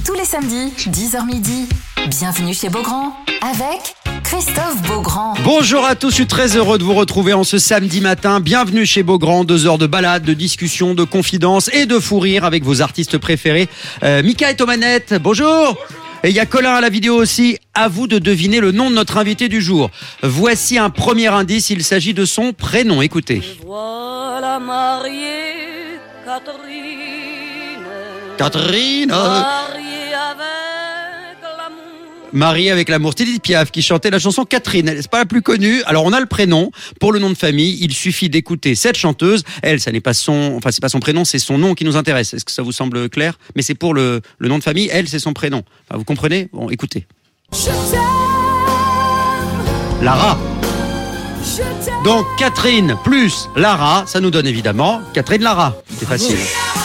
Tous les samedis, 10h midi. Bienvenue chez Beaugrand avec Christophe Beaugrand. Bonjour à tous, je suis très heureux de vous retrouver en ce samedi matin. Bienvenue chez Beaugrand, 2 heures de balade, de discussion, de confidence et de fou rire avec vos artistes préférés. Mika est aux manettes, bonjour. Et il y a Colin à la vidéo aussi. À vous de deviner le nom de notre invité du jour. Voici un premier indice, il s'agit de son prénom, écoutez. Voilà mariée Catherine. Catherine. Mariée avec l'amour. Mariée avec l'amour. C'était Edith Piaf qui chantait la chanson Catherine. C'est pas la plus connue. Alors on a le prénom. Pour le nom de famille, il suffit d'écouter cette chanteuse. Elle, ça n'est pas son, c'est pas son prénom, c'est son nom qui nous intéresse. Est-ce que ça vous semble clair? Mais c'est pour le nom de famille. Elle, c'est son prénom. Vous comprenez? Bon, écoutez. Je t'aime. Lara. Je t'aime. Donc Catherine plus Lara, ça nous donne évidemment Catherine Lara. C'est facile.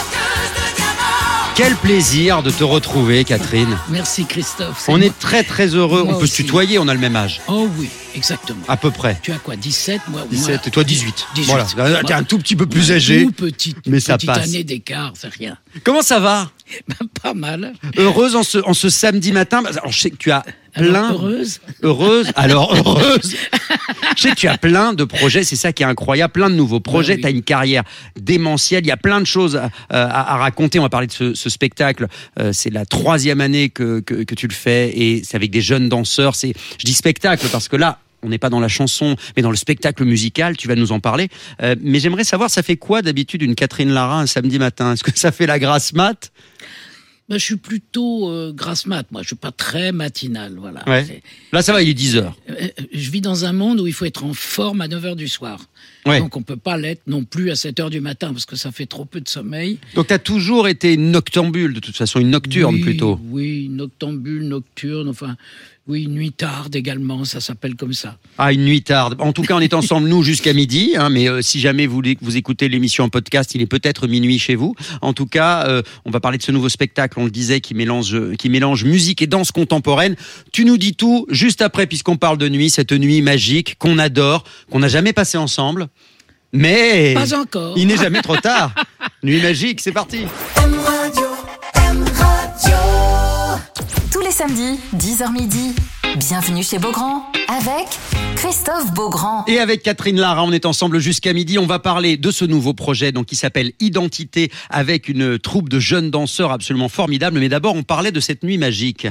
Quel plaisir de te retrouver, Catherine. Merci Christophe. On est très très heureux. Moi On peut se aussi. tutoyer, on a le même âge. Oh oui, exactement. À peu près. Tu as quoi, 17 moi, 17 et toi 18. 18. Voilà, t'es un tout petit peu plus âgé. Tout petite, mais ça petite passe. année d'écart, c'est rien. Comment ça va? Pas mal. Heureuse en ce samedi matin. Alors, je sais que tu as plein. Alors, heureuse. Alors heureuse. Je sais que tu as plein de projets, c'est ça qui est incroyable, plein de nouveaux projets. Oui. Tu as une carrière démentielle, il y a plein de choses à raconter. On va parler de ce spectacle. C'est la 3e année que tu le fais et c'est avec des jeunes danseurs. Je dis spectacle parce que là, on n'est pas dans la chanson, mais dans le spectacle musical, tu vas nous en parler. Mais j'aimerais savoir, ça fait quoi d'habitude une Catherine Lara un samedi matin? Est-ce que ça fait la grasse mat? Je suis plutôt grasse mat, moi. Je suis pas très matinal, voilà. Ouais. Là, ça va, il est 10h. Je vis dans un monde où il faut être en forme à 9h du soir. Ouais. Donc on peut pas l'être non plus à 7h du matin parce que ça fait trop peu de sommeil. Donc tu as toujours été noctambule, de toute façon, une nocturne Oui, plutôt. Oui, noctambule, nocturne, enfin... Oui, nuitarde également, ça s'appelle comme ça. Ah, une nuit tarde. En tout cas, on est ensemble, nous, jusqu'à midi. Mais si jamais vous écoutez l'émission en podcast, il est peut-être minuit chez vous. En tout cas, on va parler de ce nouveau spectacle, on le disait, qui mélange musique et danse contemporaine. Tu nous dis tout juste après, puisqu'on parle de nuit, cette nuit magique qu'on adore, qu'on n'a jamais passée ensemble. Mais Pas encore. il n'est jamais trop tard. Nuit magique, c'est parti. M Radio, M Radio. Tous les samedis, 10h midi. Bienvenue chez Beaugrand avec Christophe Beaugrand. Et avec Catherine Lara, on est ensemble jusqu'à midi. On va parler de ce nouveau projet donc, qui s'appelle Identité avec une troupe de jeunes danseurs absolument formidables. Mais d'abord, on parlait de cette nuit magique.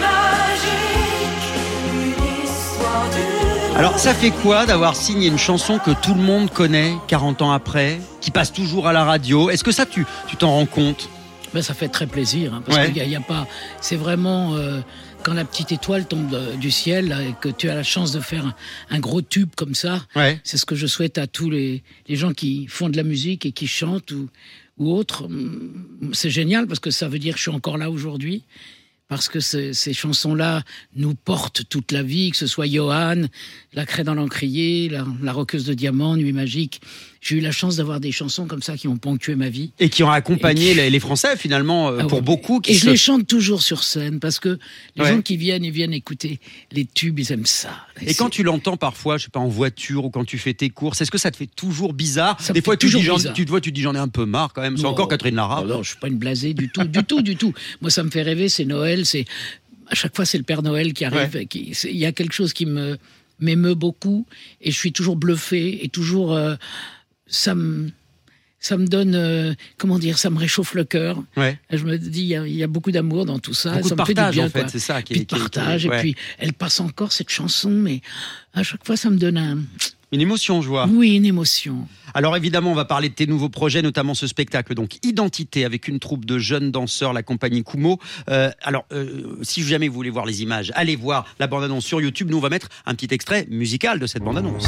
Alors, ça fait quoi d'avoir signé une chanson que tout le monde connaît 40 ans après, qui passe toujours à la radio? Est-ce que ça, tu t'en rends compte? Ça fait très plaisir, parce Ouais. qu'il y a pas... C'est vraiment... quand la petite étoile tombe du ciel là, et que tu as la chance de faire un gros tube comme ça, Ouais. c'est ce que je souhaite à tous les gens qui font de la musique et qui chantent ou autres. C'est génial parce que ça veut dire que je suis encore là aujourd'hui. Parce que ces chansons-là nous portent toute la vie, que ce soit Johan, La Craie dans l'encrier, la Roqueuse de Diamant, Nuit Magique. J'ai eu la chance d'avoir des chansons comme ça qui ont ponctué ma vie. Et qui ont accompagné les Français, finalement, Ah pour ouais. beaucoup. Et je les chante toujours sur scène parce que les Ouais. gens qui viennent, ils viennent écouter les tubes, ils aiment ça. Et quand tu l'entends parfois, je sais pas, en voiture ou quand tu fais tes courses, est-ce que ça te fait toujours bizarre? Ça me Des fois, fait toujours bizarre. tu dis j'en ai un peu marre quand même. C'est Non. encore Catherine Lara. Non, je suis pas une blasée du tout, du tout. Moi, ça me fait rêver, c'est Noël, à chaque fois, c'est le Père Noël qui arrive. Ouais. Il y a quelque chose qui m'émeut beaucoup et je suis toujours bluffé et toujours, ça me donne, comment dire, ça me réchauffe le cœur. Ouais. Je me dis, il y a beaucoup d'amour dans tout ça. Beaucoup ça de me fait du partage, bien, en fait, quoi. c'est ça qui Puis est- de qui est- partage, ouais. et puis elle passe encore cette chanson, mais à chaque fois, ça me donne Une émotion, je vois. oui, une émotion. Alors évidemment, on va parler de tes nouveaux projets, notamment ce spectacle, donc Identité, avec une troupe de jeunes danseurs, la compagnie Kumo. Si jamais vous voulez voir les images, allez voir la bande-annonce sur YouTube. Nous, on va mettre un petit extrait musical de cette bande-annonce.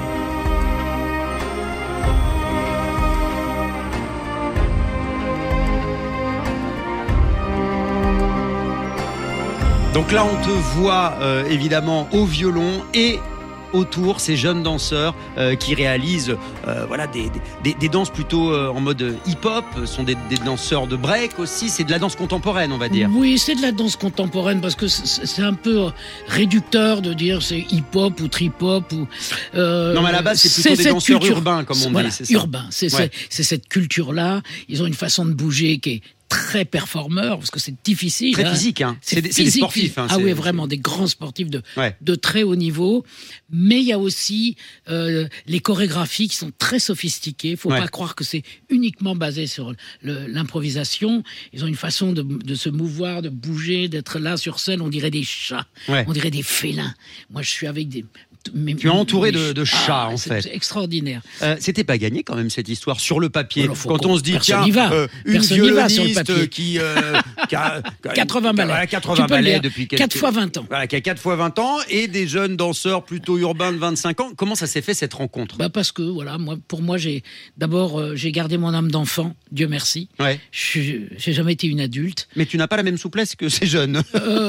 Donc là, on te voit évidemment au violon et autour ces jeunes danseurs qui réalisent des danses plutôt en mode hip-hop. Ce sont des danseurs de break aussi. C'est de la danse contemporaine, on va dire. Oui, c'est de la danse contemporaine parce que c'est un peu réducteur de dire c'est hip-hop ou trip-hop ou. Non, mais à la base, c'est plutôt des cette danseurs urbains, comme on dit. Voilà, C'est ça. urbain. C'est Ouais. cette culture-là. Ils ont une façon de bouger qui est très performeurs, parce que c'est difficile. Très physique, hein. C'est des physique, sportifs. Hein, oui, vraiment, des grands sportifs Ouais. de très haut niveau. Mais il y a aussi les chorégraphies qui sont très sophistiquées. Il ne faut pas croire que c'est uniquement basé sur l'improvisation. Ils ont une façon de se mouvoir, de bouger, d'être là sur scène. On dirait des chats, on dirait des félins. Moi, je suis avec des... Tu es entouré de chats, en fait. C'est extraordinaire. C'était pas gagné quand même cette histoire sur le papier. Alors, quand on se dit tiens, une personne n'y va sur le violoniste papier. qui a 80 ballets. Voilà, 80 ballets depuis 4 fois 20 ans. Voilà, qui a 4 fois 20 ans et des jeunes danseurs plutôt urbains de 25 ans. Comment ça s'est fait cette rencontre? Parce que voilà, pour moi, j'ai gardé mon âme d'enfant, Dieu merci. Ouais. J'ai jamais été une adulte. Mais tu n'as pas la même souplesse que ces jeunes.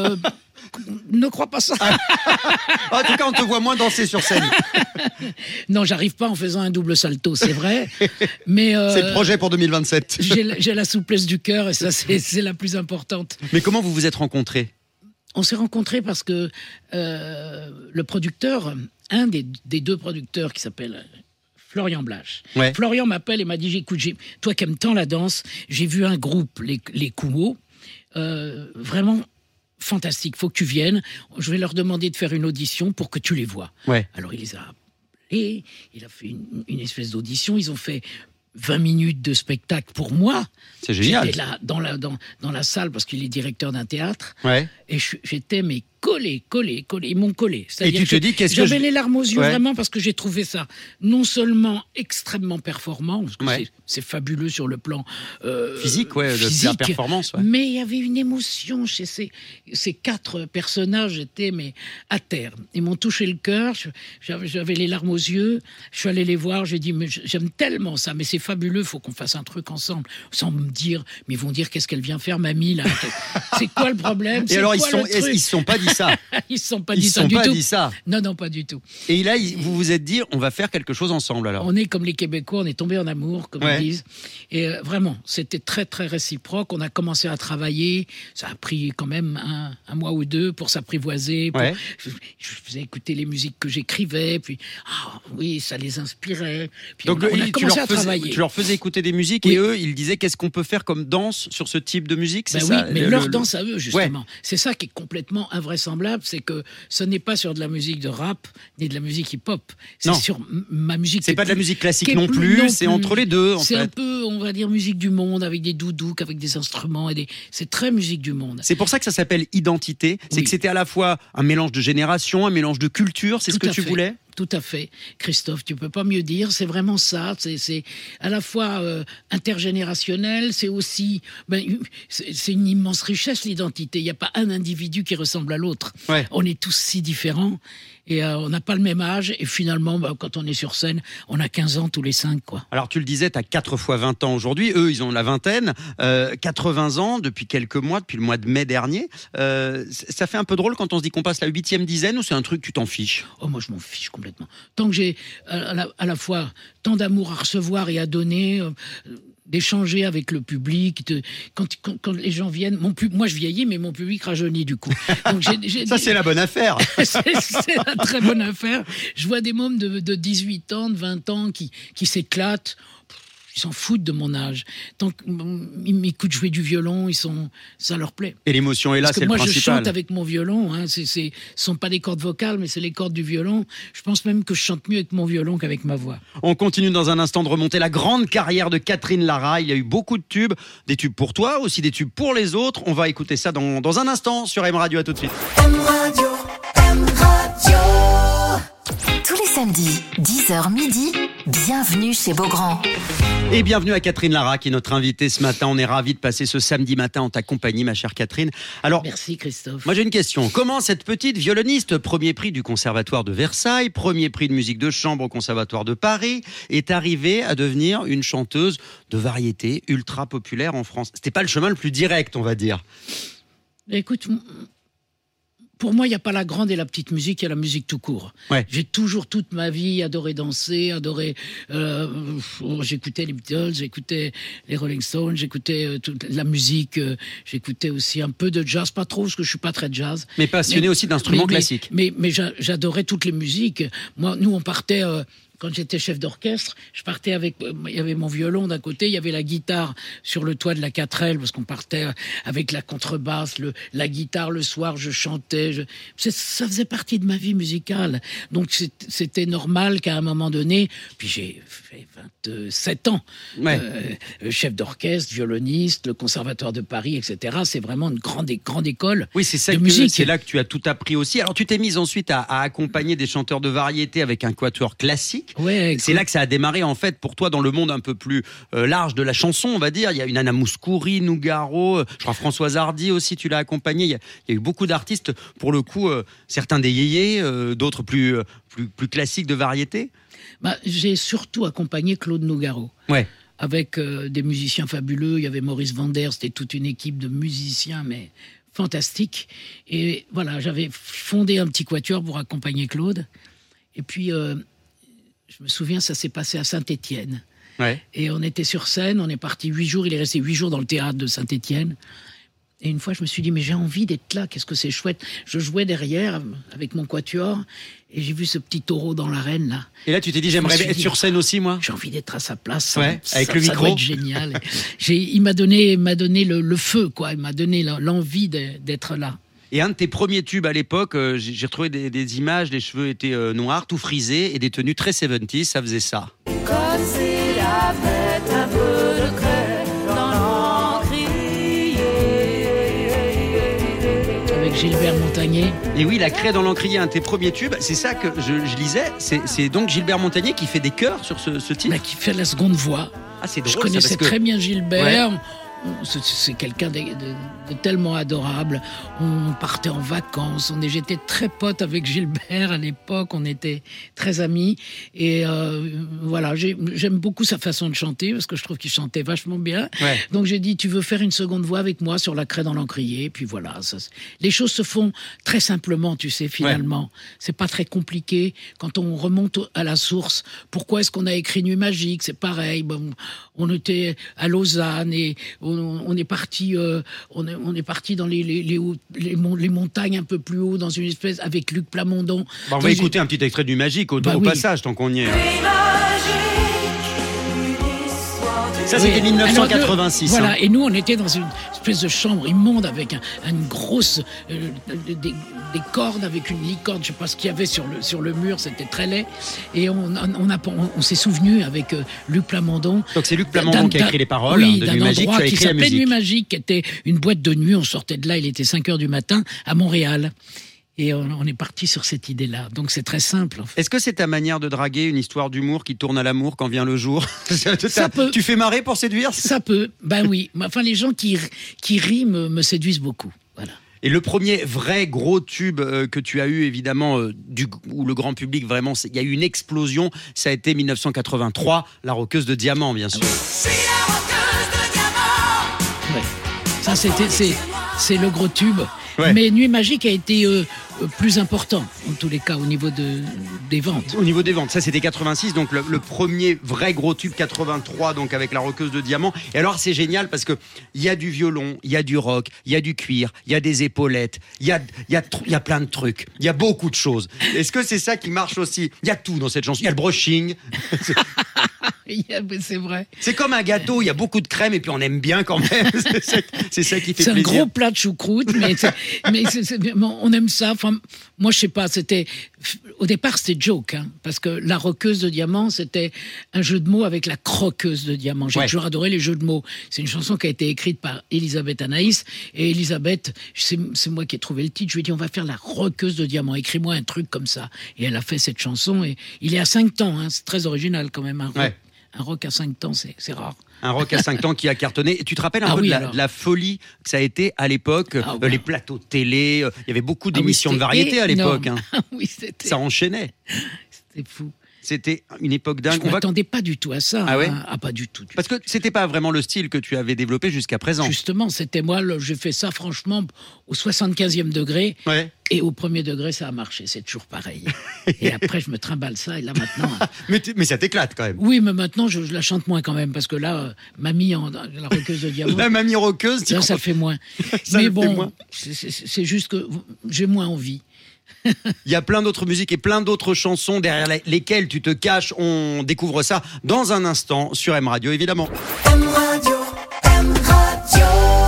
Ne crois pas ça. En tout cas, on te voit moins danser sur scène. Non, j'arrive pas en faisant un double salto, c'est vrai. Mais c'est le projet pour 2027. J'ai la souplesse du cœur et ça, c'est la plus importante. Mais comment vous vous êtes rencontrés? On s'est rencontrés parce que le producteur, un des deux producteurs qui s'appelle Florian Blache. Ouais. Florian m'appelle et m'a dit, écoute, toi qui aimes tant la danse, j'ai vu un groupe, les Kumo, vraiment fantastique, faut que tu viennes. Je vais leur demander de faire une audition pour que tu les vois. Ouais. Alors il les a appelés, il a fait une espèce d'audition, ils ont fait 20 minutes de spectacle pour moi. C'est génial. J'étais là dans la salle parce qu'il est directeur d'un théâtre. Ouais. Et j'étais collé. Ils m'ont collé. Et tu te dis qu'est-ce que j'avais les larmes aux yeux vraiment parce que j'ai trouvé ça non seulement extrêmement performant, parce que c'est fabuleux sur le plan physique, de la performance. Ouais. Mais il y avait une émotion chez ces 4 personnages. J'étais à terre. Ils m'ont touché le cœur. J'avais les larmes aux yeux. Je suis allé les voir. J'ai dit mais j'aime tellement ça. Mais c'est fabuleux. Il faut qu'on fasse un truc ensemble. Sans me dire, mais ils vont dire qu'est-ce qu'elle vient faire, mamie là. C'est quoi le problème? Et alors ils se sont pas dit ça. Ils se sont pas dit ça du tout. Non, pas du tout. Et là, vous vous êtes dit, on va faire quelque chose ensemble alors. On est comme les Québécois, on est tombés en amour, comme ils disent. Et vraiment, c'était très très réciproque. On a commencé à travailler. Ça a pris quand même un mois ou 2 pour s'apprivoiser. Je faisais écouter les musiques que j'écrivais. Puis ça les inspirait. Puis donc on a commencé à travailler. Tu leur faisais écouter des musiques et eux, ils disaient qu'est-ce qu'on peut faire comme danse sur ce type de musique. C'est ça, mais leur danse à eux justement. C'est ça qui est complètement invraisemblable, c'est que ce n'est pas sur de la musique de rap ni de la musique hip-hop. C'est sur ma musique. C'est pas de la musique classique non plus. C'est entre les deux. C'est un peu, on va dire, musique du monde avec des doudouks, avec des instruments c'est très musique du monde. C'est pour ça que ça s'appelle Identité. C'est que c'était à la fois un mélange de génération, un mélange de culture. C'est ce que tu voulais. Tout à fait, Christophe, tu peux pas mieux dire, c'est vraiment ça, c'est à la fois intergénérationnel, c'est aussi, c'est une immense richesse l'identité, il n'y a pas un individu qui ressemble à l'autre, on est tous si différents et on n'a pas le même âge et finalement quand on est sur scène, on a 15 ans tous les 5 quoi. Alors tu le disais, tu as 4 fois 20 ans aujourd'hui, eux ils ont la vingtaine, 80 ans depuis quelques mois, depuis le mois de mai dernier, ça fait un peu drôle quand on se dit qu'on passe la 8e dizaine ou c'est un truc tu t'en fiches? Oh moi je m'en fiche complètement. Tant que j'ai à la fois tant d'amour à recevoir et à donner, d'échanger avec le public, quand les gens viennent, moi je vieillis, mais mon public rajeunit du coup. Donc ça c'est la bonne affaire. c'est la très bonne affaire. Je vois des mômes de 18 ans, de 20 ans qui s'éclatent. Ils s'en foutent de mon âge. Tant qu'ils m'écoutent jouer du violon, ça leur plaît. Et l'émotion est là, c'est le principal. Moi, je chante avec mon violon. Ce sont pas des cordes vocales, mais c'est les cordes du violon. Je pense même que je chante mieux avec mon violon qu'avec ma voix. On continue dans un instant de remonter la grande carrière de Catherine Lara. Il y a eu beaucoup de tubes. Des tubes pour toi, aussi des tubes pour les autres. On va écouter ça dans un instant sur M Radio. À tout de suite. M Radio, M Radio. Tous les samedis, 10h midi, bienvenue chez Beaugrand. Et bienvenue à Catherine Lara qui est notre invitée ce matin. On est ravis de passer ce samedi matin en ta compagnie, ma chère Catherine. Alors, merci Christophe. Moi j'ai une question. Comment cette petite violoniste, premier prix du Conservatoire de Versailles, premier prix de musique de chambre au Conservatoire de Paris, est arrivée à devenir une chanteuse de variété ultra populaire en France? C'était pas le chemin le plus direct, on va dire. Écoute, pour moi, il n'y a pas la grande et la petite musique, il y a la musique tout court. J'ai toujours, toute ma vie, adoré danser, j'écoutais les Beatles, j'écoutais les Rolling Stones, j'écoutais toute la musique, j'écoutais aussi un peu de jazz, pas trop, parce que je ne suis pas très jazz. Mais passionné aussi d'instruments classiques. Mais j'adorais toutes les musiques. Moi, nous, on partait quand j'étais chef d'orchestre, je partais avec, il y avait mon violon d'un côté, il y avait la guitare sur le toit de la 4L, parce qu'on partait avec la contrebasse, la guitare le soir, je chantais. Ça faisait partie de ma vie musicale. Donc c'était normal qu'à un moment donné, puis j'ai fait 27 ans, chef d'orchestre, violoniste, le Conservatoire de Paris, etc. C'est vraiment une grande école de musique. C'est là que tu as tout appris aussi. Alors tu t'es mise ensuite à accompagner des chanteurs de variété avec un quatuor classique. Ouais, c'est là que ça a démarré en fait pour toi dans le monde un peu plus large de la chanson, on va dire. Il y a une Anna Mouskouri, Nougaro, je crois Françoise Hardy aussi, tu l'as accompagné. Il y a eu beaucoup d'artistes, pour le coup, certains des yéyés, d'autres plus classiques de variété. J'ai surtout accompagné Claude Nougaro. Ouais. Avec des musiciens fabuleux. Il y avait Maurice Vander, c'était toute une équipe de musiciens, mais fantastique. Et voilà, j'avais fondé un petit quatuor pour accompagner Claude. Et puis, je me souviens, ça s'est passé à Saint-Étienne. Ouais. Et on était sur scène, on est parti 8 jours, il est resté 8 jours dans le théâtre de Saint-Étienne. Et une fois, je me suis dit, mais j'ai envie d'être là, qu'est-ce que c'est chouette. Je jouais derrière avec mon quatuor et j'ai vu ce petit taureau dans l'arène, là. Et là, tu t'es dit, j'aimerais être sur scène aussi, moi. J'ai envie d'être à sa place. Avec le micro. Ça doit être génial. Il m'a donné le feu, quoi. Il m'a donné l'envie d'être là. Et un de tes premiers tubes à l'époque, j'ai retrouvé des images, les cheveux étaient noirs, tout frisés, et des tenues très 70s, ça faisait ça. Comme s'il y avait un peu de craie dans l'encrier. Avec Gilbert Montagné. Et oui, la craie dans l'encrier, un de tes premiers tubes, c'est ça que je lisais, c'est donc Gilbert Montagné qui fait des chœurs sur ce titre. Qui fait la seconde voix. Ah, c'est drôle. Je connaissais très bien Gilbert. Ouais. C'est quelqu'un de tellement adorable. On partait en vacances. J'étais très pote avec Gilbert à l'époque. On était très amis. Et voilà, j'aime beaucoup sa façon de chanter parce que je trouve qu'il chantait vachement bien. Ouais. Donc j'ai dit, tu veux faire une seconde voix avec moi sur la craie dans l'encrier. Et puis voilà, les choses se font très simplement, tu sais, finalement. Ouais. C'est pas très compliqué. Quand on remonte à la source, pourquoi est-ce qu'on a écrit Nuit Magique? C'est pareil. Bon, on était à Lausanne et on est parti dans les montagnes un peu plus haut, dans une espèce avec Luc Plamondon. On va écouter un petit extrait du Magique au passage, tant qu'on y est. Ça, c'était 1986. Alors, voilà, et nous, on était dans une espèce de chambre immonde avec une grosse des cordes avec une licorne, je sais pas ce qu'il y avait sur le mur, c'était très laid. Et on s'est souvenu avec Luc Plamondon. Donc c'est Luc Plamondon qui a écrit les paroles de Nuit Magique, tu as écrit la musique. Nuit Magique, qui était une boîte de nuit. On sortait de là, il était 5h du matin à Montréal. Et on est parti sur cette idée-là. Donc c'est très simple. En fait. Est-ce que c'est ta manière de draguer, une histoire d'humour qui tourne à l'amour quand vient le jour? Ça peut. Tu fais marrer pour séduire? Ça peut. Ben oui. Enfin, les gens qui rient me séduisent beaucoup. Voilà. Et le premier vrai gros tube que tu as eu, évidemment, où le grand public, vraiment, il y a eu une explosion, ça a été 1983, La Roqueuse de Diamant, bien sûr. C'est la roqueuse de diamant. Ouais. Ça, c'est le gros tube. Ouais. Mais Nuit Magique a été plus important, en tous les cas, au niveau des ventes. Au niveau des ventes, ça c'était 86, donc le premier vrai gros tube, 83, donc avec La Roqueuse de Diamant. Et alors c'est génial parce que il y a du violon, il y a du rock, il y a du cuir, il y a des épaulettes, il y a plein de trucs, il y a beaucoup de choses. Est-ce que c'est ça qui marche aussi? Il y a tout dans cette chanson, il y a le brushing. C'est vrai. C'est comme un gâteau, il y a beaucoup de crème et puis on aime bien quand même. C'est ça qui fait plaisir. C'est un gros plat de choucroute, mais on aime ça. Enfin, moi, je sais pas. Au départ, c'était joke, hein, parce que La Roqueuse de Diamant, c'était un jeu de mots avec la croqueuse de diamant. J'ai toujours adoré les jeux de mots. C'est une chanson qui a été écrite par Elisabeth Anaïs, et Elisabeth, c'est moi qui ai trouvé le titre. Je lui ai dit, on va faire La Roqueuse de Diamant. Écris-moi un truc comme ça. Et elle a fait cette chanson. Et il est à 5 temps. Hein, c'est très original quand même. Un rock à 5 temps, c'est rare. Un rock à 5 temps qui a cartonné. Et tu te rappelles un peu de la folie que ça a été à l'époque, les plateaux de télé, il y avait beaucoup d'émissions de variété à l'époque. Hein. Oui, c'était... Ça enchaînait. C'était fou. C'était une époque dingue. Je ne m'attendais pas du tout à ça. Ah ouais? Pas du tout. Parce que c'était pas vraiment le style que tu avais développé jusqu'à présent. Justement, c'était moi, j'ai fait ça franchement au 75e degré. Ouais. Et au premier degré, ça a marché. C'est toujours pareil. Et après, je me trimballe ça. Et là, maintenant... mais ça t'éclate quand même. Oui, mais maintenant, je la chante moins quand même. Parce que là, Mamie, La Roqueuse de Diamant... La Mamie Roqueuse, ça fait moins. Mais bon, c'est juste que j'ai moins envie. Il y a plein d'autres musiques et plein d'autres chansons derrière lesquelles tu te caches. On découvre ça dans un instant sur M Radio, évidemment. M Radio, M Radio.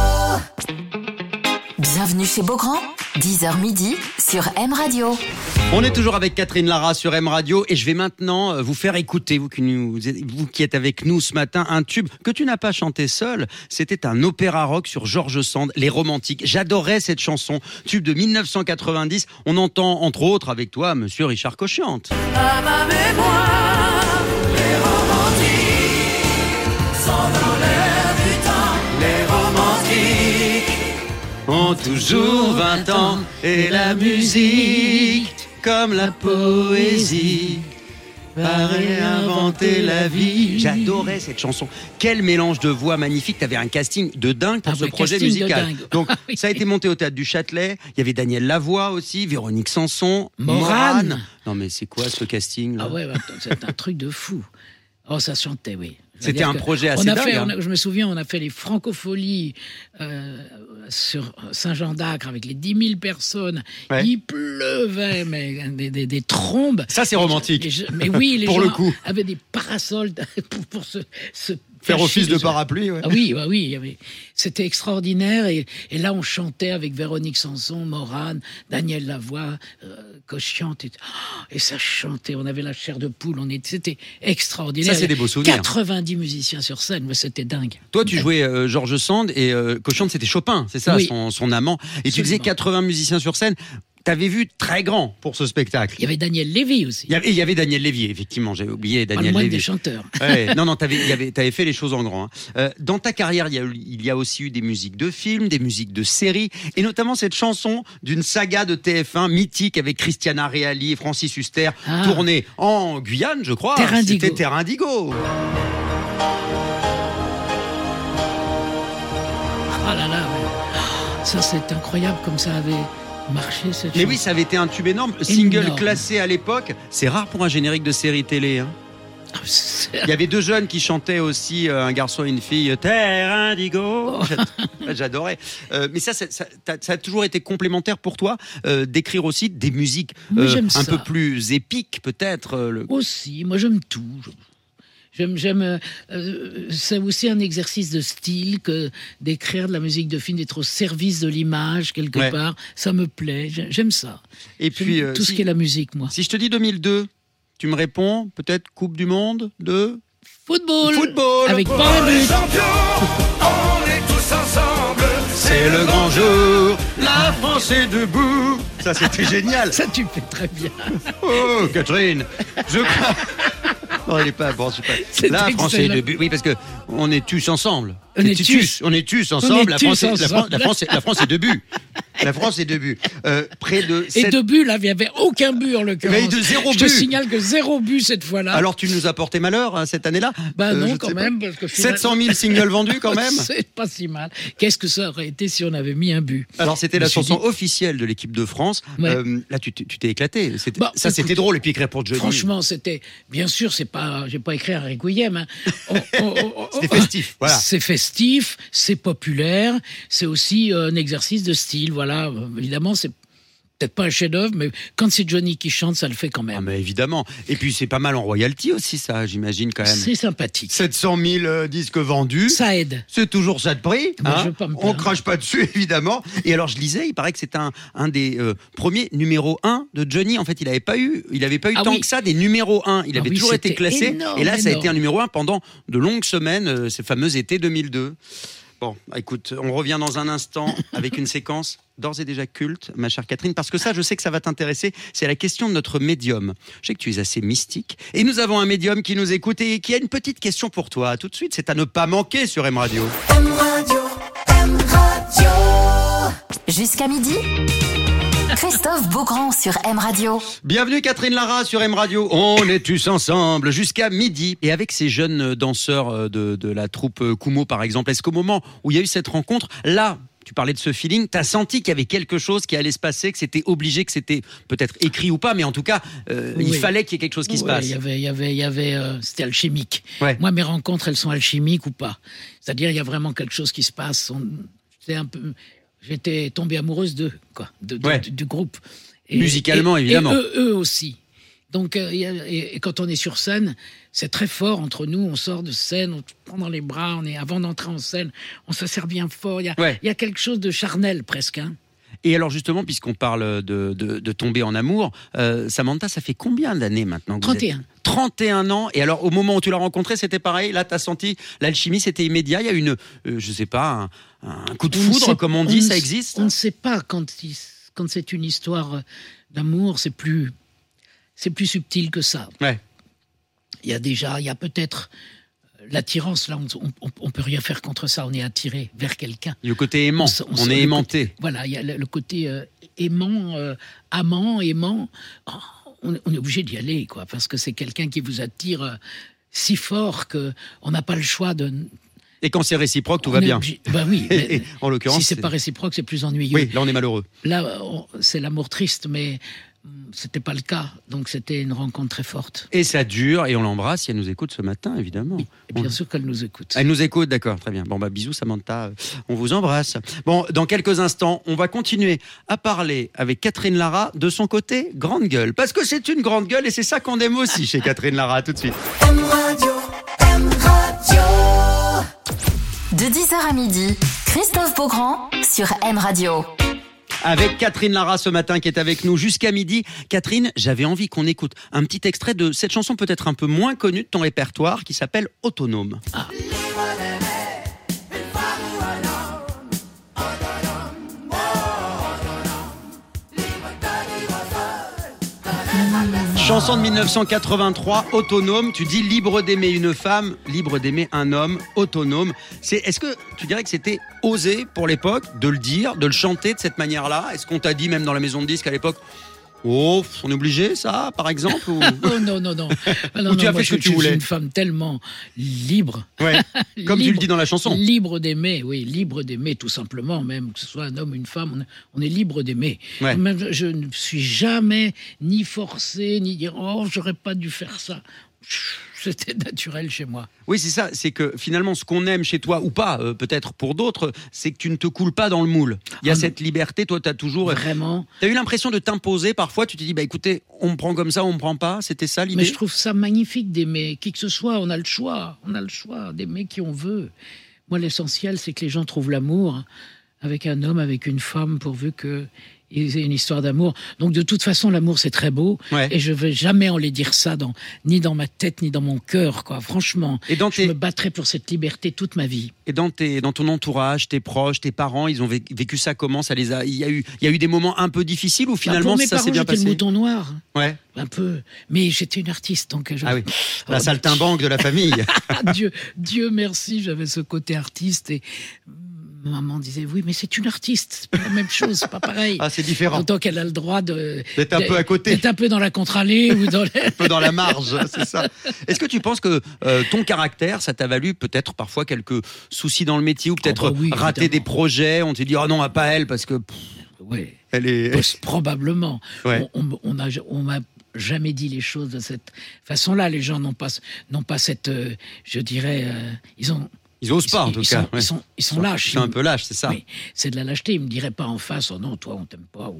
Bienvenue chez Beaugrand, 10h midi sur M Radio. On est toujours avec Catherine Lara sur M Radio et je vais maintenant vous faire écouter, vous qui êtes avec nous ce matin, un tube que tu n'as pas chanté seul. C'était un opéra rock sur George Sand, Les Romantiques. J'adorais cette chanson, tube de 1990. On entend entre autres avec toi Monsieur Richard Cochiante. À ma mémoire, les romantiques sont dans l'air du temps. Les romantiques Ont toujours 20 ans et la musique, comme la poésie, va réinventer la vie. J'adorais cette chanson. Quel mélange de voix magnifique. T'avais un casting de dingue pour ce projet musical. Donc, ça a été monté au Théâtre du Châtelet. Il y avait Daniel Lavoie aussi, Véronique Sanson, Morane. Non mais c'est quoi ce casting là? Ah ouais, c'est un truc de fou. Oh, ça chantait, oui. C'était un projet assez dingue. Je me souviens, on a fait les Francopholies sur Saint-Jean-d'Acre avec les 10 000 personnes. Ouais. Il pleuvait, mais des trombes. Ça, c'est romantique. Mais oui, les Pour gens le coup. avaient des parasols pour se Faire office de dessus. parapluie, ouais. Ah oui, il y avait. C'était extraordinaire et là on chantait avec Véronique Sanson, Morane, Daniel Lavoie, Cochiante et ça chantait. On avait la chair de poule. C'était extraordinaire. Ça, c'est des beaux souvenirs. 90 musiciens sur scène, mais c'était dingue. Toi, tu jouais George Sand et Cochiante, c'était Chopin, c'est ça, Oui. son amant. Et tu disais Absolument. 80 musiciens sur scène. T'avais vu très grand pour ce spectacle. Il y avait Daniel Lévy aussi. Il y avait Daniel Lévy, effectivement, j'ai oublié Pas le Daniel moindre des Lévy. chanteurs. Ouais, non, t'avais fait les choses en grand. Hein. Dans ta carrière, il y a aussi eu des musiques de films, des musiques de séries, et notamment cette chanson d'une saga de TF1 mythique avec Christiana Reali et Francis Huster, tournée en Guyane, je crois. Terre Indigo. C'était Terre Indigo. Ah là là, ouais. Ça c'est incroyable comme ça avait marché cette Mais chanson. oui, ça avait été un tube énorme. Single Énorme. classé à l'époque. C'est rare pour un générique de série télé. Hein. Il y avait deux jeunes qui chantaient aussi, un garçon et une fille, Terre Indigo. J'adorais. Mais ça a toujours été complémentaire pour toi d'écrire aussi des musiques Moi, j'aime un ça. peu plus épiques, peut-être. Aussi, moi j'aime tout. J'aime. C'est aussi un exercice de style que d'écrire de la musique de film, d'être au service de l'image quelque Ouais. part. Ça me plaît. J'aime ça. Et puis, J'aime tout ce qui est la musique, moi. si je te dis 2002, tu me réponds peut-être Coupe du Monde de Football. football. Avec pas un but. on est tous ensemble. C'est le grand jour. La France est debout. Ça, c'était génial. Ça, tu fais très bien. Oh, Catherine, je crois. Non, elle est pas bon. C'est La France est excellent. debout. Oui, parce que on est tous ensemble. On est tous. On est tous ensemble. La France, tous ensemble. la France est debout. La France est debout. Près de. Et 7... de but, là, il n'y avait aucun but en l'occurrence. Mais de zéro Je te but. signale que 0 but cette fois-là. Alors, tu nous as porté malheur hein, cette année-là. Bah Je non, ne quand sais même. pas. Parce que 700 000 singles vendus quand même. C'est pas si mal. Qu'est-ce que ça aurait été si on avait mis un but? Alors c'était Je la me suis chanson dit- officielle de l'équipe de France. Ouais. Là tu t'es éclaté. Bah, Ça c'était écoute, drôle et puis écrire pour Johnny. Franchement, c'était. Bien sûr, c'est pas. J'ai pas écrit un requiem. Hein. C'était festif, voilà. C'est festif, c'est populaire, c'est aussi un exercice de style. Voilà. Évidemment, c'est peut-être pas un chef-d'œuvre, mais quand c'est Johnny qui chante, ça le fait quand Ah même. mais évidemment. Et puis c'est pas mal en royalty aussi ça, j'imagine quand même. C'est sympathique. 700 000 disques vendus. Ça aide. C'est toujours ça de prix. Moi, hein. je veux pas me On plaindre. crache pas dessus, évidemment. Et alors, je lisais, il paraît que c'est un des premiers numéro 1 de Johnny. En fait, il n'avait pas eu Ah tant oui. que ça des numéros 1. Il Ah avait oui, toujours été c'était classé. énorme, et là, ça a été énorme. un numéro 1 pendant de longues semaines, ce fameux été 2002. Bon, écoute, on revient dans un instant avec une séquence d'ores et déjà culte, ma chère Catherine, parce que ça, je sais que ça va t'intéresser. C'est la question de notre médium. Je sais que tu es assez mystique. Et nous avons un médium qui nous écoute et qui a une petite question pour toi. Tout de suite, c'est à ne pas manquer sur M Radio. M Radio, M Radio. Jusqu'à midi, Christophe Beaugrand sur M Radio. Bienvenue Catherine Lara sur M Radio. On est tous ensemble jusqu'à midi. Et avec ces jeunes danseurs de la troupe Kumo par exemple, est-ce qu'au moment où il y a eu cette rencontre, là, tu parlais de ce feeling, t'as senti qu'il y avait quelque chose qui allait se passer, que c'était obligé, que c'était peut-être écrit ou pas, mais en tout cas, il Oui. fallait qu'il y ait quelque chose qui se Ouais, passe. Il y avait c'était alchimique. Ouais. Moi, mes rencontres, elles sont alchimiques ou pas. C'est-à-dire, il y a vraiment quelque chose qui se passe. J'étais tombé amoureuse d'eux, quoi, Ouais. du groupe. Musicalement, évidemment. Et eux aussi. Donc, et quand on est sur scène, c'est très fort entre nous. On sort de scène, on se prend dans les bras. Avant d'entrer en scène, on se serre bien fort. Il y a quelque chose de charnel presque. Hein. Et alors justement, puisqu'on parle de tomber en amour, Samantha, ça fait combien d'années maintenant que 31. Vous êtes 31 ans. Et alors, au moment où tu l'as rencontré, c'était pareil. Là, tu as senti l'alchimie, c'était immédiat. Il y a une, je sais pas, un coup de foudre, comme on dit, ça existe. On ne sait pas quand c'est une histoire d'amour, c'est plus subtil que ça. Ouais. Il y a peut-être l'attirance, là, on peut rien faire contre ça, on est attiré vers quelqu'un. Le côté aimant, on est aimanté. Voilà, il y a le côté aimant, amant, aimant. Oh, on est obligé d'y aller, quoi, parce que c'est quelqu'un qui vous attire si fort qu'on n'a pas le choix de... Et quand c'est réciproque, tout va bien. Ben oui. Et en l'occurrence, si c'est pas réciproque, c'est plus ennuyeux. Oui, là on est malheureux. Là, c'est l'amour triste, mais c'était pas le cas. Donc c'était une rencontre très forte. Et ça dure, et on l'embrasse. Si elle nous écoute ce matin, évidemment. Oui, et bien sûr qu'elle nous écoute. Elle nous écoute, d'accord, très bien. Bon, bisous Samantha, on vous embrasse. Bon, dans quelques instants, on va continuer à parler avec Catherine Lara de son côté grande gueule. Parce que c'est une grande gueule, et c'est ça qu'on aime aussi chez Catherine Lara. À tout de suite. M Radio. De 10h à midi, Christophe Beaugrand sur M Radio. Avec Catherine Lara ce matin qui est avec nous jusqu'à midi. Catherine, j'avais envie qu'on écoute un petit extrait de cette chanson peut-être un peu moins connue de ton répertoire qui s'appelle Autonome. Ah. Chanson de 1983, Autonome. Tu dis libre d'aimer une femme, libre d'aimer un homme, autonome. Est-ce que tu dirais que c'était osé pour l'époque de le dire, de le chanter de cette manière-là? Est-ce qu'on t'a dit même dans la maison de disques à l'époque, oh, on est obligé, ça, par exemple ou... Non. Ou tu as fait ce que tu voulais? Je suis une femme tellement libre. Ouais. Comme tu le dis dans la chanson. Libre d'aimer, oui, libre d'aimer, tout simplement, même que ce soit un homme ou une femme, on est libre d'aimer. Ouais. Même, je ne suis jamais ni forcé, ni dire, oh, j'aurais pas dû faire ça. C'était naturel chez moi. Oui, c'est ça. C'est que finalement, ce qu'on aime chez toi, ou pas, peut-être pour d'autres, c'est que tu ne te coules pas dans le moule. Il y a cette liberté. Toi, tu as toujours... Vraiment. Tu as eu l'impression de t'imposer parfois. Tu te dis, écoutez, on me prend comme ça, on me prend pas. C'était ça l'idée? Mais je trouve ça magnifique d'aimer. Qui que ce soit, on a le choix. On a le choix d'aimer qui on veut. Moi, l'essentiel, c'est que les gens trouvent l'amour avec un homme, avec une femme, pourvu que... ils aient une histoire d'amour. Donc, de toute façon, l'amour, c'est très beau. Ouais. Et je ne vais jamais en les dire ça, ni dans ma tête, ni dans mon cœur, quoi. Franchement, je me battrai pour cette liberté toute ma vie. Et dans ton entourage, tes proches, tes parents, ils ont vécu ça comment? Il y a eu des moments un peu difficiles ou finalement ça s'est bien passé? J'étais le mouton noir. Ouais. Un peu. Mais j'étais une artiste, donc... Ah oui, la saltimbanque de la famille. Dieu merci, j'avais ce côté artiste et... Maman disait, oui, mais c'est une artiste, c'est pas la même chose, c'est pas pareil. Ah, c'est différent. Autant qu'elle a le droit d'être un peu à côté. D'être un peu dans la contre-allée ou dans un peu dans la marge, c'est ça. Est-ce que tu penses que ton caractère, ça t'a valu peut-être parfois quelques soucis dans le métier ou peut-être rater des projets? On t'est dit, oh non, pas elle, parce que... Oui, elle est... probablement. Ouais. On m'a jamais dit les choses de cette façon-là. Les gens n'ont pas cette... je dirais... Ils osent pas, en tout cas. Ils sont lâches. Ils sont un peu lâches, c'est ça. Oui, c'est de la lâcheté. Ils me diraient pas en face, oh non, toi, on t'aime pas.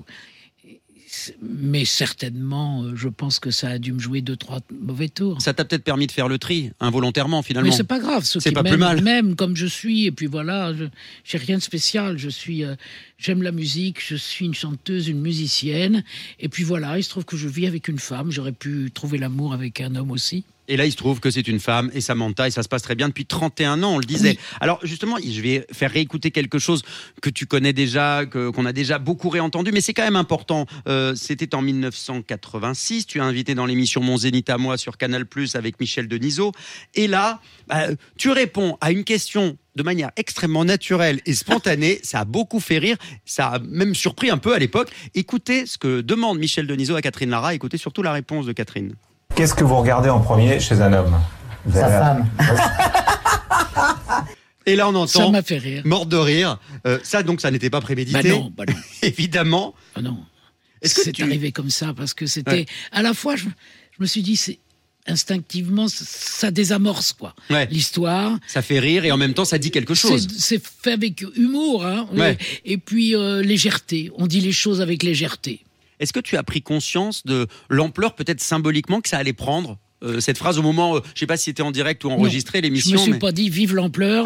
Mais certainement, je pense que ça a dû me jouer 2-3 mauvais tours. Ça t'a peut-être permis de faire le tri, involontairement, finalement. Mais c'est pas grave. C'est pas plus mal. Même comme je suis, et puis voilà, j'ai rien de spécial. J'aime la musique, je suis une chanteuse, une musicienne. Et puis voilà, il se trouve que je vis avec une femme. J'aurais pu trouver l'amour avec un homme aussi. Et là, il se trouve que c'est une femme, et Samantha, et ça se passe très bien depuis 31 ans, on le disait. Oui. Alors justement, je vais faire réécouter quelque chose que tu connais déjà, qu'on a déjà beaucoup réentendu, mais c'est quand même important. C'était en 1986, tu as invité dans l'émission Mon Zénith à moi sur Canal+, avec Michel Denisot. Et là, tu réponds à une question de manière extrêmement naturelle et spontanée. Ça a beaucoup fait rire, ça a même surpris un peu à l'époque. Écoutez ce que demande Michel Denisot à Catherine Lara, écoutez surtout la réponse de Catherine. Qu'est-ce que vous regardez en premier chez un homme? Sa femme. Et là, on entend... Ça m'a fait rire. Morte de rire. Ça, donc, ça n'était pas prémédité. Bah non. Évidemment. Bah non. C'est arrivé comme ça, parce que c'était... Ouais. À la fois, je me suis dit, instinctivement, ça désamorce, quoi. Ouais. L'histoire. Ça fait rire, et en même temps, ça dit quelque chose. C'est fait avec humour, hein. Ouais. Et puis, légèreté. On dit les choses avec légèreté. Est-ce que tu as pris conscience de l'ampleur, peut-être symboliquement, que ça allait prendre cette phrase au moment, je sais pas si c'était en direct ou enregistré l'émission. Je me suis pas dit vive l'ampleur.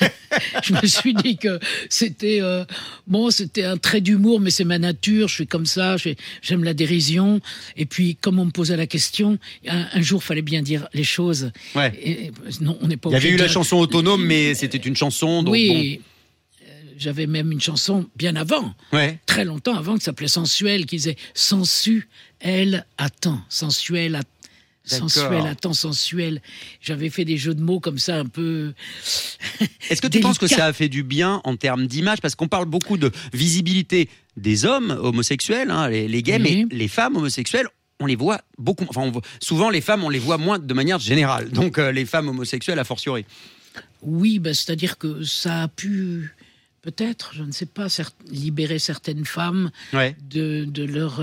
Je me suis dit que c'était c'était un trait d'humour, mais c'est ma nature. Je suis comme ça. J'aime la dérision. Et puis, comme on me posait la question, un jour, fallait bien dire les choses. Ouais. Et, non, on n'est pas. Il y avait eu la chanson Autonome, mais c'était une chanson. Donc, oui. J'avais même une chanson bien avant, très longtemps avant, qui s'appelait Sensuelle, qui disait Sensu, elle attend, sensuelle attend. Sensuel, attends, sensuel. J'avais fait des jeux de mots comme ça un peu. Est-ce que tu penses que ça a fait du bien en termes d'image? Parce qu'on parle beaucoup de visibilité des hommes homosexuels, hein, les gays, mais les femmes homosexuelles, on les voit beaucoup. Enfin, souvent, les femmes, on les voit moins de manière générale. Donc, les femmes homosexuelles, a fortiori. Oui, c'est-à-dire que ça a pu. Peut-être, je ne sais pas, libérer certaines femmes de leur.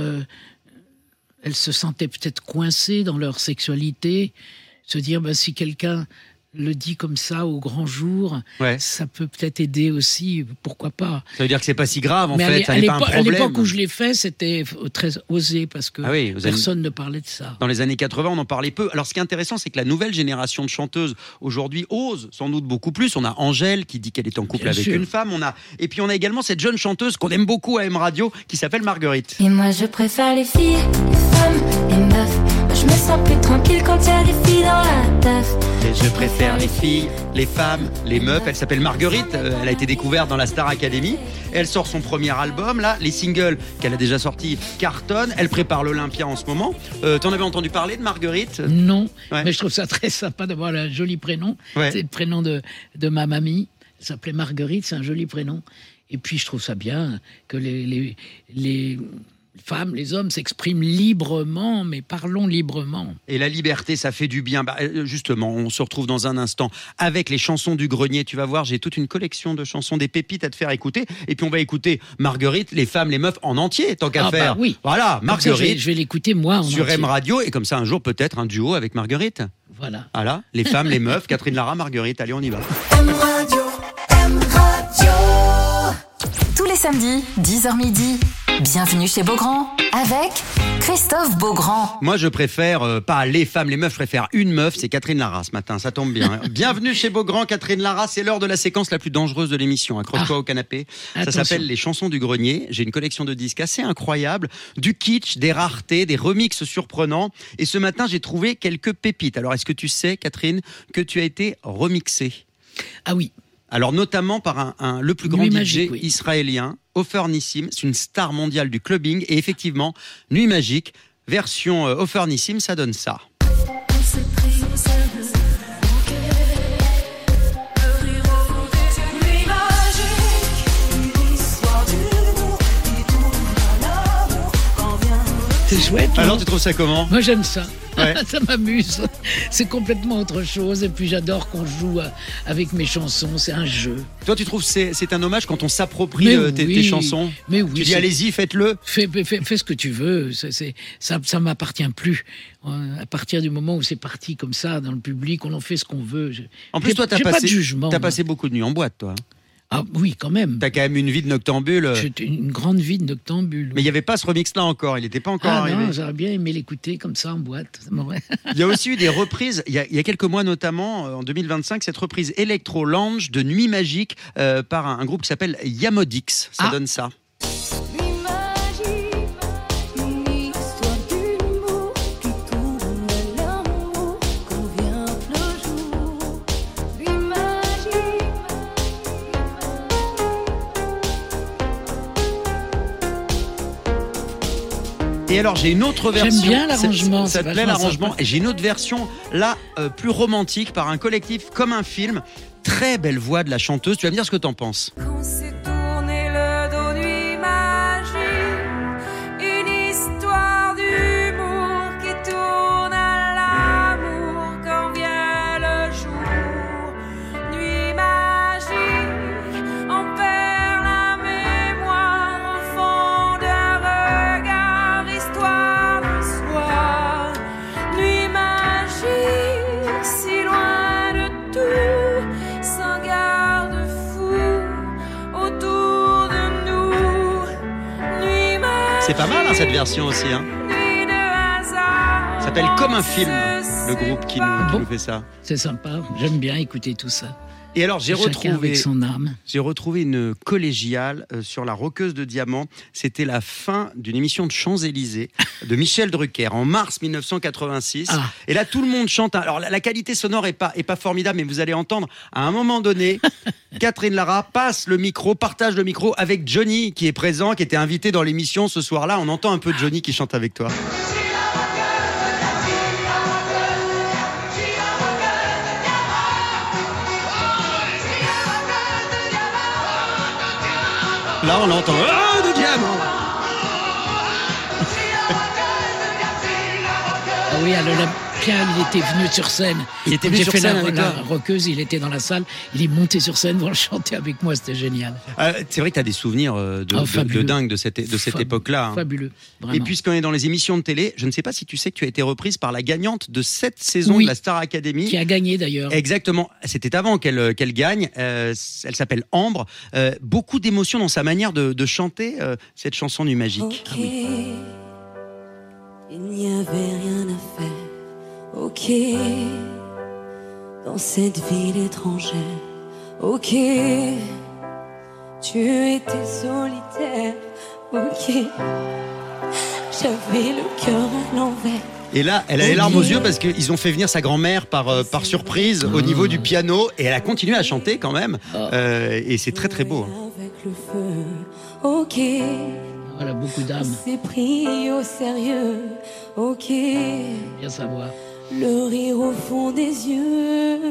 Elles se sentaient peut-être coincées dans leur sexualité, se dire si quelqu'un le dit comme ça au grand jour, ça peut peut-être aider aussi, pourquoi pas. Ça veut dire que c'est pas si grave en fait, ça n'est pas un problème. À l'époque où je l'ai fait, c'était très osé parce que personne ne parlait de ça. Dans les années 80, on en parlait peu. Alors ce qui est intéressant, c'est que la nouvelle génération de chanteuses aujourd'hui ose sans doute beaucoup plus. On a Angèle qui dit qu'elle est en couple avec une femme. Et puis on a également cette jeune chanteuse qu'on aime beaucoup à M Radio qui s'appelle Marguerite. Et moi je préfère les filles, les femmes, les meufs. Je me sens plus tranquille quand il y a des filles dans la teuf. Et je préfère les filles, les femmes, les meufs. Elle s'appelle Marguerite. Elle a été découverte dans la Star Academy. Elle sort son premier album. Là, les singles qu'elle a déjà sortis cartonnent. Elle prépare l'Olympia en ce moment. T'en avais entendu parler de Marguerite? Non, mais je trouve ça très sympa d'avoir un joli prénom. C'est le prénom de ma mamie. Elle s'appelait Marguerite, c'est un joli prénom. Et puis je trouve ça bien que les femmes, les hommes s'expriment librement, mais parlons librement. Et la liberté, ça fait du bien. Justement, on se retrouve dans un instant avec les chansons du grenier. Tu vas voir, j'ai toute une collection de chansons, des pépites à te faire écouter. Et puis on va écouter Marguerite, les femmes, les meufs en entier, tant qu'à faire. Oui. Voilà, Marguerite. Je vais l'écouter moi en sur entier. M Radio, et comme ça un jour peut-être un duo avec Marguerite. Voilà, les femmes, les meufs, Catherine Lara, Marguerite. Allez, on y va. M Radio, M Radio. Tous les samedis, 10h midi. Bienvenue chez Beaugrand avec Christophe Beaugrand. Moi, je préfère pas les femmes, les meufs, je préfère une meuf, c'est Catherine Lara ce matin, ça tombe bien. Bienvenue chez Beaugrand, Catherine Lara, c'est l'heure de la séquence la plus dangereuse de l'émission. Accroche-toi au canapé. Attention. Ça s'appelle les chansons du grenier. J'ai une collection de disques assez incroyable, du kitsch, des raretés, des remixes surprenants. Et ce matin, j'ai trouvé quelques pépites. Alors, est-ce que tu sais, Catherine, que tu as été remixée? Ah oui. Alors notamment par le plus grand Nuit DJ Magique, israélien, Ofer Nissim, c'est une star mondiale du clubbing. Et effectivement, Nuit Magique, version Ofer Nissim, ça donne ça. C'est chouette. Alors tu trouves ça comment? Moi j'aime ça. Ça m'amuse. C'est complètement autre chose. Et puis j'adore qu'on joue avec mes chansons. C'est un jeu. Toi, tu trouves que c'est un hommage quand on s'approprie tes chansons? Mais oui. Tu dis allez-y, faites-le. Fais ce que tu veux. Ça m'appartient plus. À partir du moment où c'est parti comme ça dans le public, on en fait ce qu'on veut. En plus, toi, pas de jugement. T'as passé beaucoup de nuits en boîte, toi. Ah oui, quand même. T'as quand même une vie de noctambule. J'ai une grande vie de noctambule. Mais il n'y avait pas ce remix-là encore, il n'était pas encore arrivé. Non, j'aurais bien aimé l'écouter comme ça en boîte. Il y a aussi eu des reprises, il y a quelques mois notamment, en 2025, cette reprise Electro Lounge de Nuit Magique par un groupe qui s'appelle Yamodix. Ça donne ça. Et alors j'ai une autre version. J'aime bien l'arrangement. Ça te plaît l'arrangement? Et j'ai une autre version là plus romantique par un collectif comme un film. Très belle voix de la chanteuse. Tu vas me dire ce que t'en penses. Quand s'est tourné le dos, nuit magique, une histoire d'humour qui tourne à l'amour quand vient le jour. Nuit magique, on perd la mémoire au fond d'un regard, histoire de soi. Nuit magique, si loin de tout, sans garde-fou, au C'est pas mal, hein, cette version aussi. Hein. Ça s'appelle Comme un film, le groupe qui nous fait ça. C'est sympa, j'aime bien écouter tout ça. Et alors, j'ai Chacun avec son âme. retrouvé une collégiale sur la Roqueuse de Diamant. C'était la fin d'une émission de Champs-Élysées de Michel Drucker en mars 1986. Ah. Et là, tout le monde chante. Alors, la qualité sonore est pas formidable, mais vous allez entendre, à un moment donné, Catherine Lara partage le micro avec Johnny, qui est présent, qui était invité dans l'émission ce soir-là. On entend un peu Johnny qui chante avec toi. Là, on l'entend. Ah, de diamant. Ah oui, à l'Olympia, il était venu sur scène. Il était venu J'ai sur fait scène la avec toi. Roqueuse, il était dans la salle, il est monté sur scène pour le chanter avec moi, c'était génial. C'est vrai que tu as des souvenirs de dingue de cette époque-là. Hein. Fabuleux, vraiment. Et puisqu'on est dans les émissions de télé, je ne sais pas si tu sais que tu as été reprise par la gagnante de 7 saisons Oui. de la Star Academy. Qui a gagné d'ailleurs. Exactement. C'était avant qu'elle gagne. Elle s'appelle Ambre. Beaucoup d'émotions dans sa manière de chanter cette chanson du Magique. Ok, Ah oui. il n'y avait rien à faire. Ok, dans cette ville étrangère. Ok, tu étais solitaire. Ok, j'avais le cœur à l'envers. Et là, elle a les larmes aux yeux parce qu'ils ont fait venir sa grand-mère par surprise au niveau du piano et elle a continué à chanter quand même. Et c'est très très beau. Hein. Avec le feu. Ok, Voilà, beaucoup d'âme, c'est pris au sérieux. Ok, bien savoir. le rire au fond des yeux.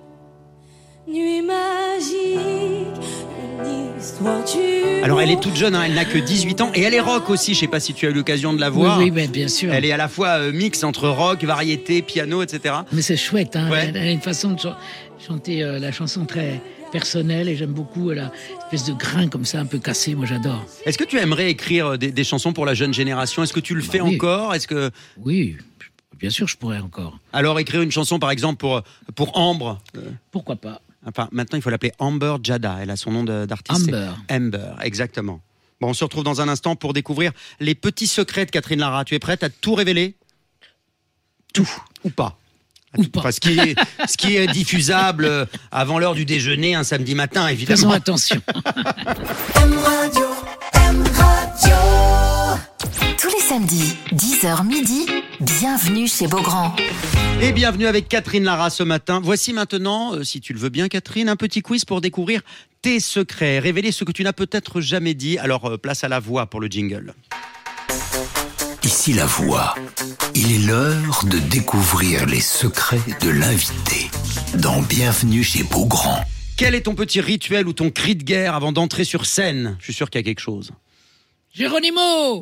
Nuit magique, une histoire du. Alors elle est toute jeune, hein, elle n'a que 18 ans et elle est rock aussi. Je sais pas si tu as eu l'occasion de la voir. Oui, mais bien sûr. Elle est à la fois mix entre rock, variété, piano, etc. Mais c'est chouette, hein. Ouais. Elle a une façon de chanter la chanson très personnelle et j'aime beaucoup la espèce de grain comme ça, un peu cassé, moi j'adore. Est-ce que tu aimerais écrire des chansons pour la jeune génération? Est-ce que tu le fais oui. encore? Est-ce que Oui, bien sûr je pourrais encore. alors écrire une chanson par exemple pour Ambre? Pourquoi pas? Enfin, maintenant il faut l'appeler Amber Jada. Elle a son nom d'artiste. Amber. C'est Amber, exactement. Bon, on se retrouve dans un instant pour découvrir les petits secrets de Catherine Lara. Tu es prête à tout révéler? Tout ou pas? Ou pas. Enfin, ce qui est diffusable avant l'heure du déjeuner un samedi matin, Faisons évidemment. attention. M Radio, M Radio. Tous les samedis, 10h midi, bienvenue chez Beaugrand. Et bienvenue avec Catherine Lara ce matin. Voici maintenant, si tu le veux bien Catherine, un petit quiz pour découvrir tes secrets, révéler ce que tu n'as peut-être jamais dit. Alors place à la voix pour le jingle. Ici la voix. Il est l'heure de découvrir les secrets de l'invité dans Bienvenue chez Beaugrand. Quel est ton petit rituel ou ton cri de guerre avant d'entrer sur scène? Je suis sûr qu'il y a quelque chose. Géronimo!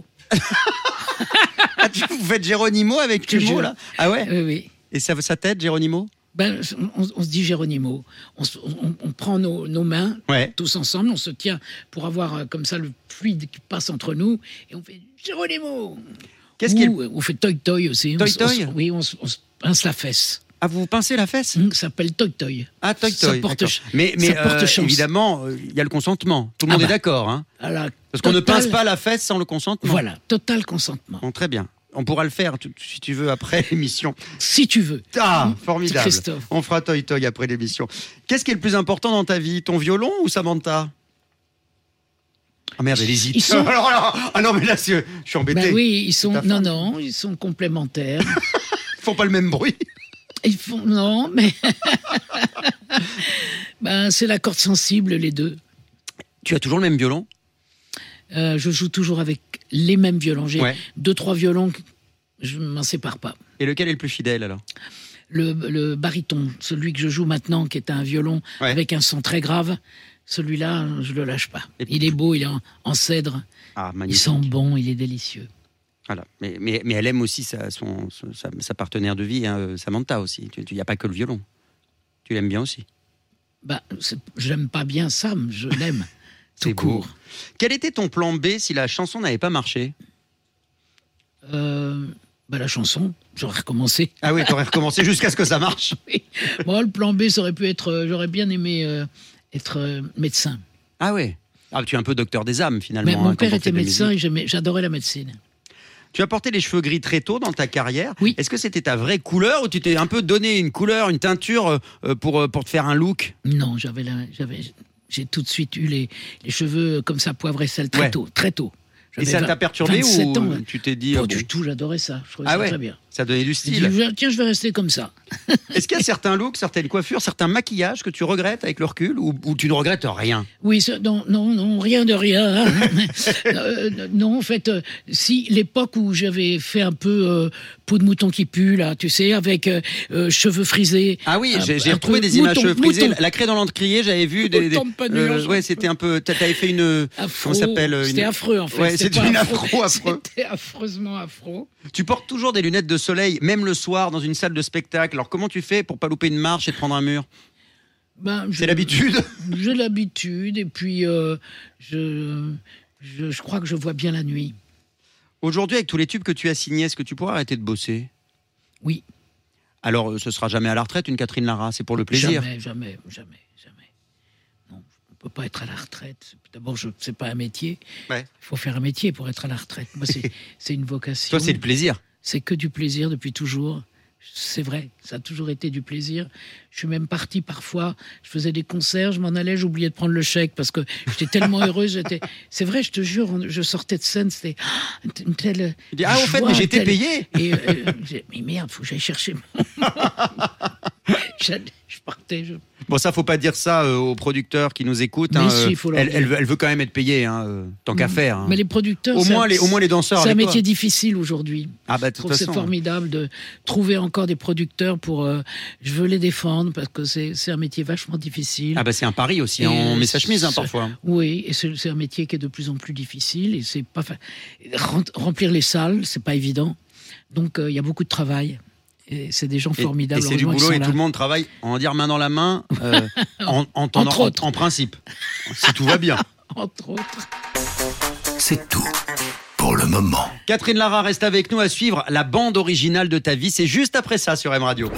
Ah, vous faites Géronimo avec Je te Humo jure. là? Ah ouais? Oui. Et ça t'aide Géronimo? Ben, on se dit Géronimo. On prend nos mains, Ouais. tous ensemble, on se tient pour avoir comme ça le fluide qui passe entre nous et on fait Géronimo. Qu'est-ce qu'il On fait toy-toy aussi. Toy-toy Oui, on se pince la fesse. Ah, vous vous pincez la fesse? Ça s'appelle toy-toy. Ah, Ça toy-toy. porte d'accord. ch- Mais ça porte chance. évidemment, il y a le consentement. Tout le monde Ah est bah. d'accord, hein? Alors, Parce qu'on ne total- pince pas la fesse sans le consentement. Voilà, total consentement. Bon, très bien. On pourra le faire si tu veux après l'émission. Si tu veux. Ah, formidable. Christophe. On fera toy-toy après l'émission. Qu'est-ce qui est le plus important dans ta vie? Ton violon ou Samantha? Ah merde, elle hésite. Ils sont- Alors là, ah non, mais là, je suis embêté. Ben oui, ils sont. ta femme. Non, ils sont complémentaires. Ils font pas le même bruit. Ils font. Non, mais. Ben, c'est la corde sensible, les deux. Tu as toujours le même violon? Je joue toujours avec les mêmes violons. J'ai Ouais. 2-3 violons, je ne m'en sépare pas. Et lequel est le plus fidèle alors? Le baryton, celui que je joue maintenant, qui est un violon Ouais. avec un son très grave, celui-là, je le lâche pas. Et- Il est beau, il est en cèdre, Ah, il magnifique. sent bon, il est délicieux. Voilà. Mais elle aime aussi sa partenaire de vie, hein, Samantha aussi. Il n'y a pas que le violon. Tu l'aimes bien aussi. Bah, je l'aime pas bien Sam, je l'aime. C'est tout beau. court. Quel était ton plan B si la chanson n'avait pas marché? La chanson, j'aurais recommencé. Ah oui, t'aurais recommencé jusqu'à ce que ça marche. Oui. Bon, le plan B, ça aurait pu être. J'aurais bien aimé être médecin. Ah ouais. Ah, tu es un peu docteur des âmes finalement. Mais mon quand père on fait était de la médecin musique. et j'adorais la médecine. Tu as porté les cheveux gris très tôt dans ta carrière. Oui. Est-ce que c'était ta vraie couleur ou tu t'es un peu donné une couleur, une teinture pour te faire un look? Non, j'ai tout de suite eu les cheveux comme ça, poivre et sel, Ouais. très tôt. Et ça J'avais t'a perturbé 27 ou ans, ouais. tu t'es dit Pas bon, du tout, j'adorais ça. Je trouvais Ah ça ouais. très bien. Ça donnait du J'ai dit, style. tiens, je vais rester comme ça. Est-ce qu'il y a certains looks, certaines coiffures, certains maquillages que tu regrettes avec le recul ou tu ne regrettes rien? Oui, non, rien de rien. Non, en fait, si l'époque où j'avais fait un peu peau de mouton qui pue, là, tu sais, avec cheveux frisés. Ah oui, j'ai un retrouvé peu des images mouton, frisées. mouton. La craie dans l'encrier, j'avais vu des. Mouton de panurge. Ouais, c'était un peu. T'avais fait une. Afro. Comment ça s'appelle C'était affreux, en fait. Ouais, c'était pas une affreux. C'était affreusement affreux. Tu portes toujours des lunettes de soleil, même le soir, dans une salle de spectacle. Alors comment tu fais pour pas louper une marche et te prendre un mur? C'est l'habitude. J'ai l'habitude, et puis je crois que je vois bien la nuit. Aujourd'hui, avec tous les tubes que tu as signés, est-ce que tu pourras arrêter de bosser? Oui. Alors, ce sera jamais à la retraite, une Catherine Lara, c'est pour le plaisir. Jamais. Non, on ne peut pas être à la retraite. D'abord, c'est pas un métier. Ouais. Il faut faire un métier pour être à la retraite. Moi, c'est une vocation. Toi, c'est le plaisir. C'est que du plaisir depuis toujours. C'est vrai, ça a toujours été du plaisir. Je suis même partie parfois, je faisais des concerts, je m'en allais, j'oubliais de prendre le chèque parce que j'étais tellement heureuse. C'est vrai, je te jure, je sortais de scène, c'était une telle. Tu dis, ah, au fait, mais j'étais payé. Et mais merde, faut que j'aille chercher mon. Je partais. Bon, ça, faut pas dire ça aux producteurs qui nous écoutent. Mais hein, si, faut leur dire. elle veut quand même être payée, hein, tant qu'à faire. hein. Mais les producteurs, Au moins les danseurs. c'est un avec toi. métier difficile aujourd'hui. Ah bah, de Je toute trouve que c'est façon. formidable de trouver encore des producteurs pour. Je veux les défendre parce que c'est un métier vachement difficile. Ah bah, c'est un pari aussi. Et, hein, on met sa chemise c'est- parfois. Oui, et c'est un métier qui est de plus en plus difficile et c'est pas remplir les salles, c'est pas évident. Donc il y a beaucoup de travail. Et c'est des gens Et formidables. c'est du heureusement qu'ils boulot sont et là. tout le monde travaille, on va dire main dans la main, Entre autres. en principe. Si tout va bien. Entre autres. C'est tout pour le moment. Catherine Lara reste avec nous à suivre la bande originale de ta vie. C'est juste après ça sur M Radio.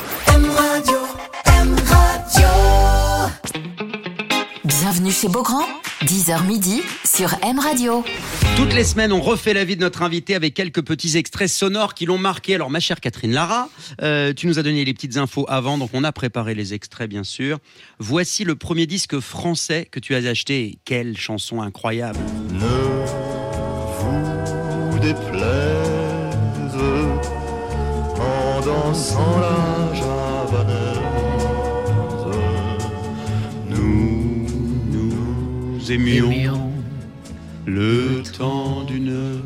Bienvenue chez Beaugrand, 10h midi sur M Radio. Toutes les semaines, on refait la vie de notre invité avec quelques petits extraits sonores qui l'ont marqué. Alors, ma chère Catherine Lara, tu nous as donné les petites infos avant, donc on a préparé les extraits, bien sûr. Voici le premier disque français que tu as acheté. Quelle chanson incroyable! Ne vous déplaise en dansant la javanaise. Nous aimions le temps d'une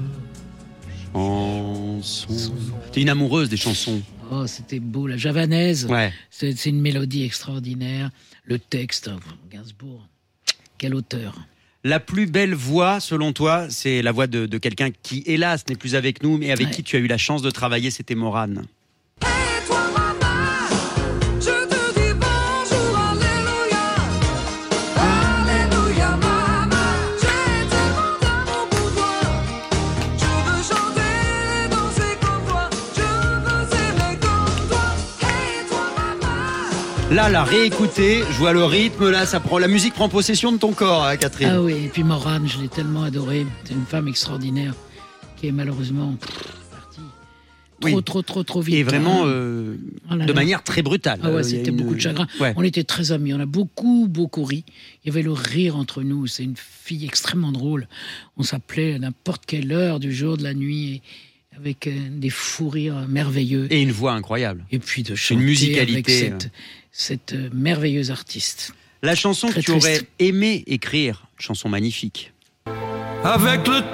chanson. T'es une amoureuse des chansons. Oh, c'était beau, la javanaise. Ouais. C'est une mélodie extraordinaire. Le texte, Gainsbourg, quel auteur. La plus belle voix, selon toi, c'est la voix de quelqu'un qui, hélas, n'est plus avec nous, mais avec Ouais. qui tu as eu la chance de travailler, c'était Morane. Et toi, maman, je te dis bonjour, alléluia. Alléluia, maman, j'ai tellement d'amour pour toi. Je veux chanter et danser comme toi. Je veux aimer comme toi. Et toi, maman. Là, la réécouter, je vois le rythme, là, la musique prend possession de ton corps, hein, Catherine. Ah oui, et puis Morane, je l'ai tellement adorée. C'est une femme extraordinaire qui est malheureusement partie Oui. trop vite. Et vraiment, Oh là de là. manière très brutale. Ah ouais, Il y a c'était une- beaucoup de chagrin. Ouais. On était très amis, on a beaucoup ri. Il y avait le rire entre nous. C'est une fille extrêmement drôle. On s'appelait à n'importe quelle heure du jour, de la nuit, et avec des fous rires merveilleux. Et une voix incroyable. Et puis de une chanter musicalité, avec cette merveilleuse artiste. La chanson Très que tu triste. aurais aimé écrire, chanson magnifique. Avec le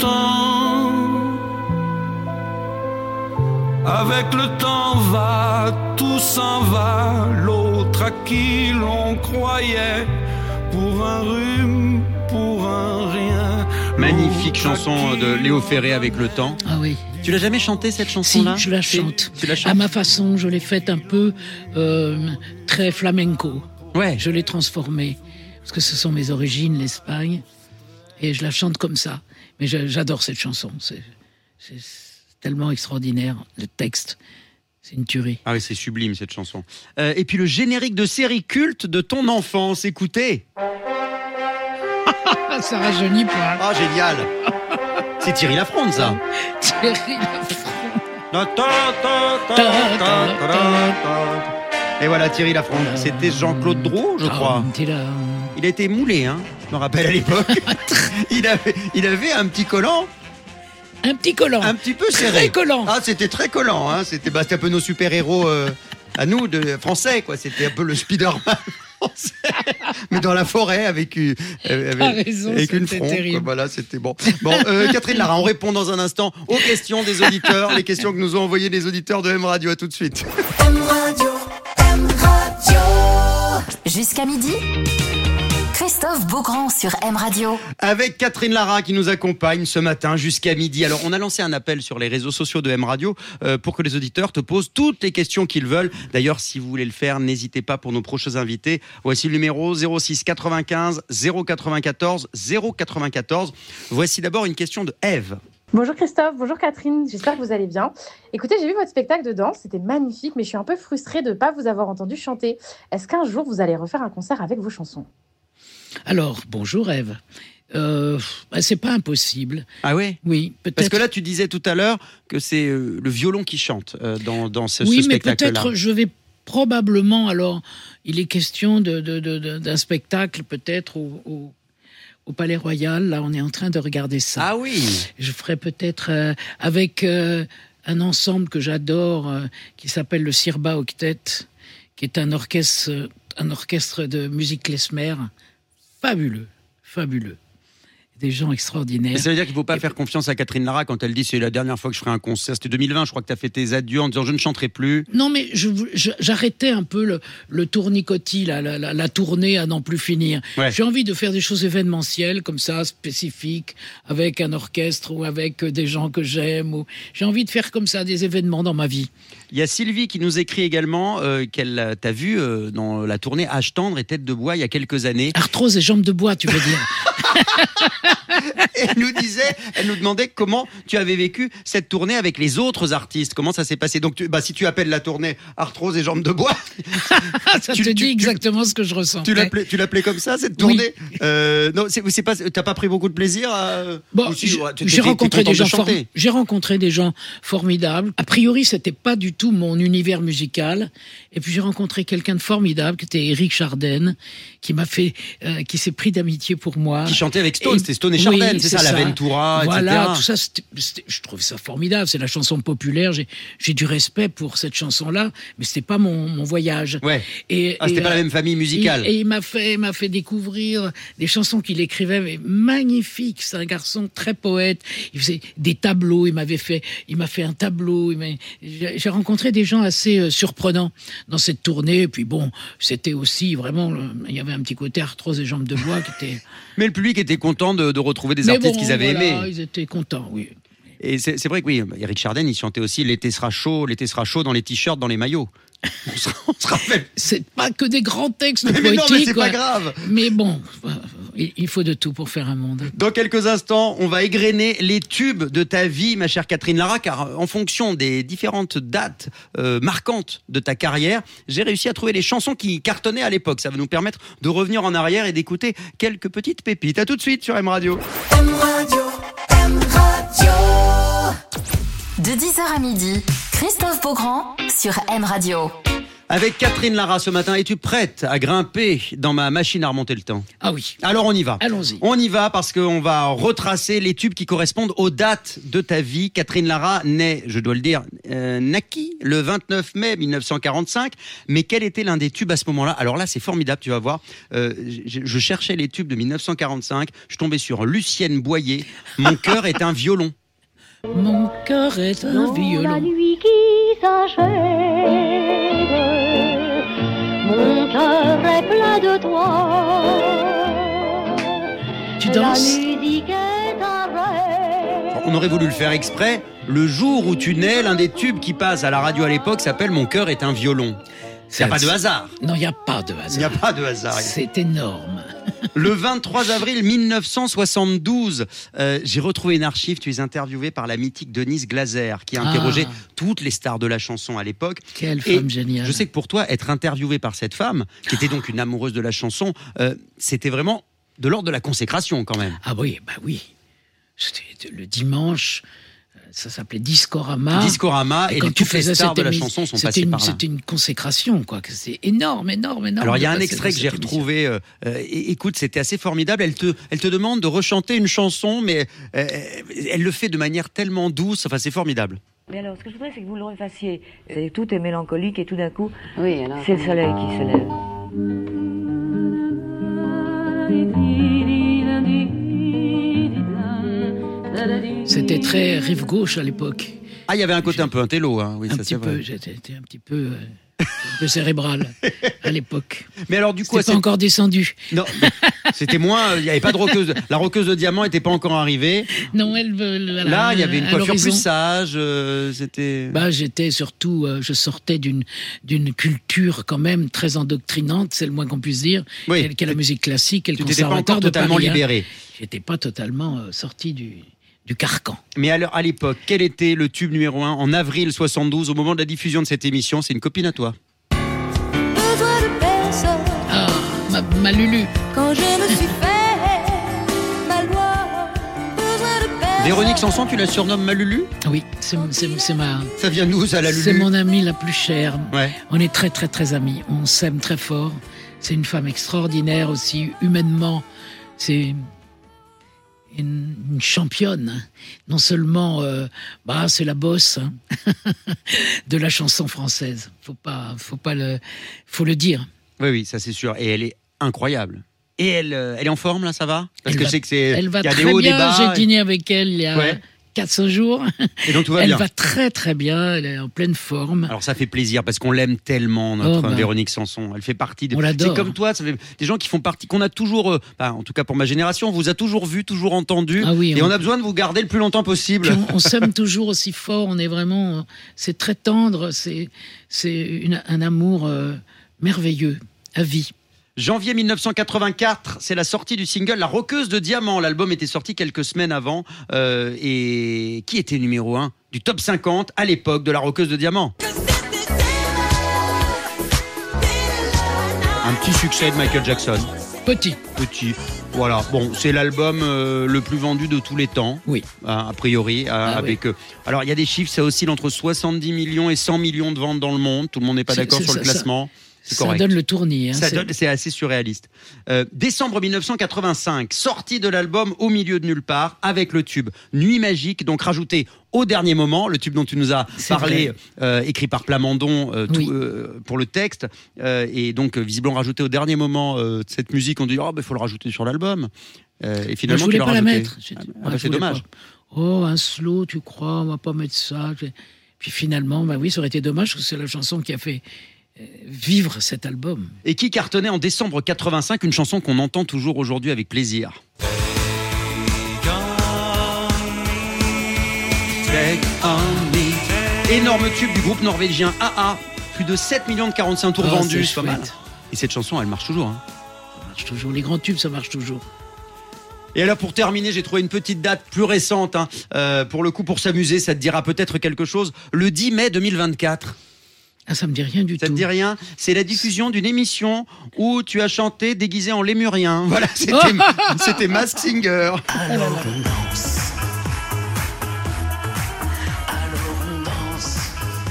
temps va, tout s'en va, l'autre à qui l'on croyait, pour un rhume, pour un rien. Magnifique L'autre à chanson qui de Léo Ferré, Avec le temps. Ah oui. Tu l'as jamais chanté, cette Si, chanson-là? je la chante. Tu la À chantes? ma façon, je l'ai faite un peu très flamenco. Ouais. Je l'ai transformée. Parce que ce sont mes origines, l'Espagne. Et je la chante comme ça. Mais j'adore cette chanson. C'est tellement extraordinaire. Le texte, c'est une tuerie. Ah oui, c'est sublime, cette chanson. Et puis le générique de série culte de ton enfance, écoutez. Ça rajeunit pas. Ah, génial. C'est Thierry Lafronde, ça. Thierry Lafronde. Et voilà, Thierry Lafronde. C'était Jean-Claude Drouot, je crois. Il a été moulé, hein. Je me rappelle à l'époque. il avait un petit collant. Un petit collant. Un petit peu serré. Très collant. Ah, c'était très collant. Hein. C'était un peu nos super-héros à nous, français, quoi. C'était un peu le Spider-Man français. Mais dans la forêt avec une fronde. Quoi. Voilà, c'était bon. Bon, Catherine Lara, on répond dans un instant aux questions des auditeurs, les questions que nous ont envoyées les auditeurs de M Radio. À tout de suite. M Radio, M Radio. Jusqu'à midi, Christophe Beaugrand sur M Radio. Avec Catherine Lara qui nous accompagne ce matin jusqu'à midi. Alors, on a lancé un appel sur les réseaux sociaux de M Radio pour que les auditeurs te posent toutes les questions qu'ils veulent. D'ailleurs, si vous voulez le faire, n'hésitez pas pour nos prochains invités. Voici le numéro 06 95 094 094. Voici d'abord une question de Ève. Bonjour Christophe, bonjour Catherine, j'espère que vous allez bien. Écoutez, j'ai vu votre spectacle de danse, c'était magnifique, mais je suis un peu frustrée de ne pas vous avoir entendu chanter. Est-ce qu'un jour vous allez refaire un concert avec vos chansons ? Alors, bonjour Ève. C'est pas impossible. Ah oui ? Oui, peut-être. Parce que là, tu disais tout à l'heure que c'est le violon qui chante dans ce oui, spectacle-là. Oui, mais peut-être je vais probablement, alors, il est question d'un spectacle peut-être au Palais Royal. Là, on est en train de regarder ça. Ah oui. Je ferai peut-être avec un ensemble que j'adore qui s'appelle le Sirba Octet, qui est un orchestre de musique klezmer fabuleux. Des gens extraordinaires. Mais ça veut dire qu'il ne faut pas faire confiance à Catherine Lara quand elle dit c'est la dernière fois que je ferai un concert. C'était 2020, je crois que tu as fait tes adieux en disant je ne chanterai plus. Non, mais j'arrêtais un peu le tournicotis, la tournée à n'en plus finir. Ouais. J'ai envie de faire des choses événementielles comme ça, spécifiques, avec un orchestre ou avec des gens que j'aime. J'ai envie de faire comme ça des événements dans ma vie. Il y a Sylvie qui nous écrit également qu'elle t'a vu dans la tournée Âge tendre et Tête de bois il y a quelques années. Arthrose et jambes de bois, tu veux dire. Et elle nous demandait comment tu avais vécu cette tournée avec les autres artistes. Comment ça s'est passé ? Donc, si tu appelles la tournée Arthrose et jambes de bois, ça te dit exactement ce que je ressens. Tu l'appelais comme ça cette tournée ? Oui. Non, c'est pas. T'as pas pris beaucoup de plaisir à... Bon, j'ai rencontré des gens formidables. A priori, c'était pas du tout mon univers musical. Et puis j'ai rencontré quelqu'un de formidable, qui était Éric Chardin, qui s'est pris d'amitié pour moi. Qui chantait avec Stone, c'était Stone et Chardin, oui, c'est ça, l'Aventura, voilà, etc. Tout ça, je trouve ça formidable. C'est la chanson populaire. J'ai du respect pour cette chanson-là, mais c'était pas mon voyage. Ouais. C'était pas la même famille musicale. Et il m'a fait découvrir des chansons qu'il écrivait, mais magnifiques. C'est un garçon très poète. Il faisait des tableaux. Il m'a fait un tableau. J'ai rencontré des gens assez surprenants dans cette tournée. Et puis bon, c'était aussi vraiment, il y avait un petit côté Arthrose et jambes de bois qui était. Mais le public était content de retrouver des artistes qu'ils avaient aimés. Ils étaient contents, oui. Et c'est vrai que oui, Éric Chardin, il chantait aussi l'été sera chaud dans les t-shirts, dans les maillots. On se rappelle. C'est pas que des grands textes poétiques. Mais non, mais c'est pas grave. Mais bon, il faut de tout pour faire un monde. Dans quelques instants, on va égrener les tubes de ta vie, ma chère Catherine Lara, car en fonction des différentes dates marquantes de ta carrière, j'ai réussi à trouver les chansons qui cartonnaient à l'époque. Ça va nous permettre de revenir en arrière et d'écouter quelques petites pépites. À tout de suite sur M Radio. M Radio, M Radio. De 10h à midi, Christophe Beaugrand sur M Radio. Avec Catherine Lara ce matin, es-tu prête à grimper dans ma machine à remonter le temps ? Ah oui. Alors on y va. Allons-y. On y va parce qu'on va retracer les tubes qui correspondent aux dates de ta vie. Catherine Lara naît, je dois le dire, naquit le 29 mai 1945. Mais quel était l'un des tubes à ce moment-là ? Alors là, c'est formidable, tu vas voir. Je cherchais les tubes de 1945. Je tombais sur Lucienne Boyer. Mon cœur est un violon. Mon cœur est un violon. La nuit qui s'achève, mon cœur est plein de toi. Tu danses ? La musique est un rêve. On aurait voulu le faire exprès. Le jour où tu nais, l'un des tubes qui passe à la radio à l'époque s'appelle Mon cœur est un violon. Il n'y a pas de hasard. Non, il n'y a pas de hasard. Il n'y a pas de hasard. C'est énorme. Le 23 avril 1972, j'ai retrouvé une archive. Tu es interviewé par la mythique Denise Glaser, qui a interrogé toutes les stars de la chanson à l'époque. Quelle femme géniale. Je sais que pour toi, être interviewé par cette femme, qui était donc une amoureuse de la chanson, c'était vraiment de l'ordre de la consécration quand même. Ah oui, bah oui. C'était le dimanche, ça s'appait Discorama. Discorama, et quand tu toutes les faisais stars cette de la émission, chanson sont passées par là. C'était une consécration, quoi. C'est énorme. Alors il y a un extrait que j'ai retrouvé. Écoute, c'était assez formidable. Elle te demande de rechanter une chanson, mais elle le fait de manière tellement douce. Enfin, c'est formidable. Mais alors, ce que je voudrais, c'est que vous le refassiez. Tout est mélancolique et tout d'un coup, oui, alors, c'est le soleil qui se lève. C'était très rive gauche à l'époque. Ah, il y avait un côté un peu intello, hein. Oui, un ça petit c'est vrai. peu, j'étais un petit peu cérébral à l'époque. Mais alors du coup, c'est pas encore descendu. Non, c'était moins. Il n'y avait pas de roqueuse. La roqueuse de diamant n'était pas encore arrivée. Non, là, il y avait une coiffure plus sage. C'était. Bah, j'étais surtout. Je sortais d'une culture quand même très endoctrinante, c'est le moins qu'on puisse dire. Oui. Qu'est la musique classique, et le tu n'étais pas encore de totalement Paris, libéré. J'étais pas totalement sorti du carcan. Mais alors, à l'époque, quel était le tube numéro 1 en avril 72 au moment de la diffusion de cette émission? C'est une copine à toi. Besoin de personne. Ah, ma Lulu. Quand je me suis fait ma loi. Besoin de personne. Véronique Sanson, tu la surnommes ma Lulu? Oui, c'est ma. Ça vient d'où ça, la Lulu? C'est mon amie la plus chère. Ouais. On est très très très amis. On s'aime très fort. C'est une femme extraordinaire aussi, humainement. C'est une championne. Non seulement, c'est la bosse de la chanson française. Faut le dire. Oui, ça c'est sûr. Et elle est incroyable. Et elle est en forme là, ça va? Parce que je sais que elle va il y a très des hauts, bien. des bas. J'ai dîné avec elle il y a 4-5 jours. Et donc tout va elle bien. va très très bien. Elle est en pleine forme. Alors ça fait plaisir parce qu'on l'aime tellement, notre Véronique Sanson. Elle fait partie on l'adore. C'est comme toi, ça fait des gens qui font partie, qu'on a toujours, en tout cas pour ma génération, on vous a toujours vu, toujours entendu. Ah oui, et on a besoin de vous garder le plus longtemps possible. On s'aime toujours aussi fort. On est vraiment, c'est très tendre. C'est un amour merveilleux à vie. Janvier 1984, c'est la sortie du single La Roqueuse de Diamant. L'album était sorti quelques semaines avant. Et qui était numéro 1 du top 50 à l'époque de La Roqueuse de Diamant? Un petit succès de Michael Jackson. Petit. Voilà. Bon, c'est l'album le plus vendu de tous les temps. Oui. A priori. Avec. Oui. Alors, il y a des chiffres, ça oscille entre 70 millions et 100 millions de ventes dans le monde. Tout le monde n'est pas d'accord sur le classement. Ça donne le tournis. C'est assez surréaliste. Décembre 1985, sortie de l'album Au milieu de nulle part, avec le tube Nuit magique, donc rajouté au dernier moment, le tube dont tu nous as parlé, écrit par Plamondon pour le texte, et donc visiblement rajouté au dernier moment cette musique. On dit il faut le rajouter sur l'album. Et finalement, je voulais tu l'as pas rajouté. la mettre. C'est dommage. Pas. Oh, un slow, tu crois, on va pas mettre ça. Puis finalement, oui, ça aurait été dommage parce que c'est la chanson qui a fait vivre cet album. Et qui cartonnait en décembre 85, une chanson qu'on entend toujours aujourd'hui avec plaisir. Take on me. Énorme tube du groupe norvégien AA, plus de 7 millions de 45 tours vendus, c'est pas mal. Et cette chanson, elle marche toujours. Ça marche toujours, les grands tubes, ça marche toujours. Et alors pour terminer, j'ai trouvé une petite date plus récente, pour le coup, pour s'amuser, ça te dira peut-être quelque chose, le 10 mai 2024. Ah, ça me dit rien du tout. Ça te dit rien? C'est la diffusion d'une émission où tu as chanté déguisé en lémurien. Voilà, c'était Masked Singer. Alors on danse. Alors on danse.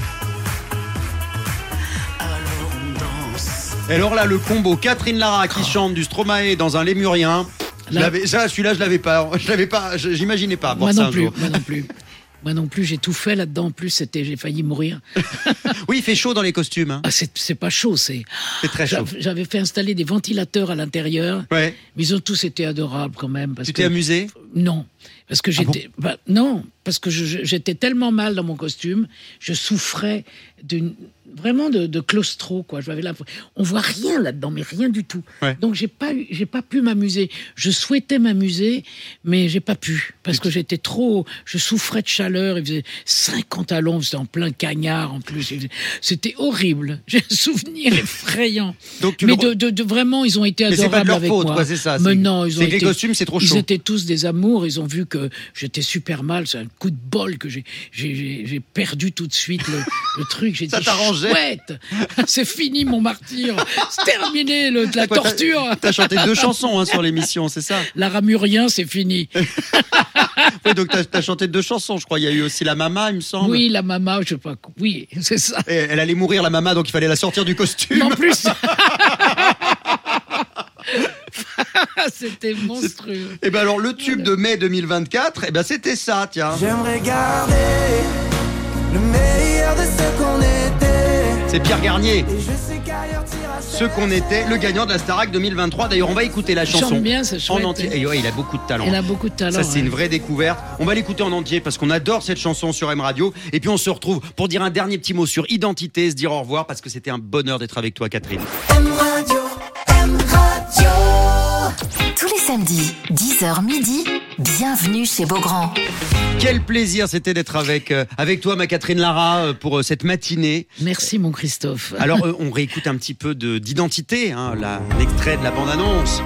Alors on danse. Et alors là, le combo Catherine Lara qui chante du Stromae dans un lémurien. Celui-là, je l'avais pas. J'imaginais pas. Moi non plus. Moi non plus, j'ai tout fait là-dedans. En plus, j'ai failli mourir. Oui, il fait chaud dans les costumes. Hein. Ah, c'est pas chaud, c'est très chaud. J'avais fait installer des ventilateurs à l'intérieur. Ouais. Mais ils ont tous été adorables quand même. Tu t'es amusé? Non. Parce que j'étais. Non, parce que j'étais tellement mal dans mon costume, je souffrais vraiment de claustro, quoi. On voit rien là-dedans, mais rien du tout. Ouais. Donc j'ai pas pu m'amuser. Je souhaitais m'amuser, mais j'ai pas pu parce que je souffrais de chaleur. Il faisait 50 à l'ombre, c'était en plein cagnard en plus. C'était horrible. J'ai un souvenir effrayant. Mais vraiment, ils ont été adorables avec moi. Mais c'est pas de leur faute, quoi, c'est ça. Mais non, les costumes, c'est trop chaud. Ils étaient tous des amours. Amour, ils ont vu que j'étais super mal. C'est un coup de bol que j'ai perdu tout de suite le truc. J'ai Ça dit, t'arrangeait. chouette, c'est fini mon martyr, c'est terminé la Quoi, torture. T'as chanté 2 chansons sur l'émission, c'est ça? La ramurien, c'est fini. Oui, donc t'as chanté 2 chansons, je crois. Il y a eu aussi La Mama, il me semble. Oui, la maman, je sais pas. Oui, c'est ça. Et elle allait mourir, la Mama, donc il fallait la sortir du costume. En plus. C'était monstrueux. Et ben alors, le tube de mai 2024, eh ben c'était ça, tiens. J'aimerais garder le meilleur de ce qu'on était. C'est Pierre Garnier. Et je sais qu'ailleurs t'ira Ce qu'on était, le gagnant de la Starac 2023. D'ailleurs, on va écouter la chanson Chante bien, c'est en chouette. entier. Et ouais, il a beaucoup de talent. Il a beaucoup de talent. Ça, c'est ouais. une vraie découverte. On va l'écouter en entier parce qu'on adore cette chanson sur M Radio. Et puis, on se retrouve pour dire un dernier petit mot sur Identité, se dire au revoir parce que c'était un bonheur d'être avec toi, Catherine. M Radio, M Radio. Tous les samedis, 10h midi, bienvenue chez Beaugrand. Quel plaisir c'était d'être avec toi, ma Catherine Lara, pour cette matinée. Merci, mon Christophe. Alors, on réécoute un petit peu d'Identité, hein, l'extrait de la bande-annonce.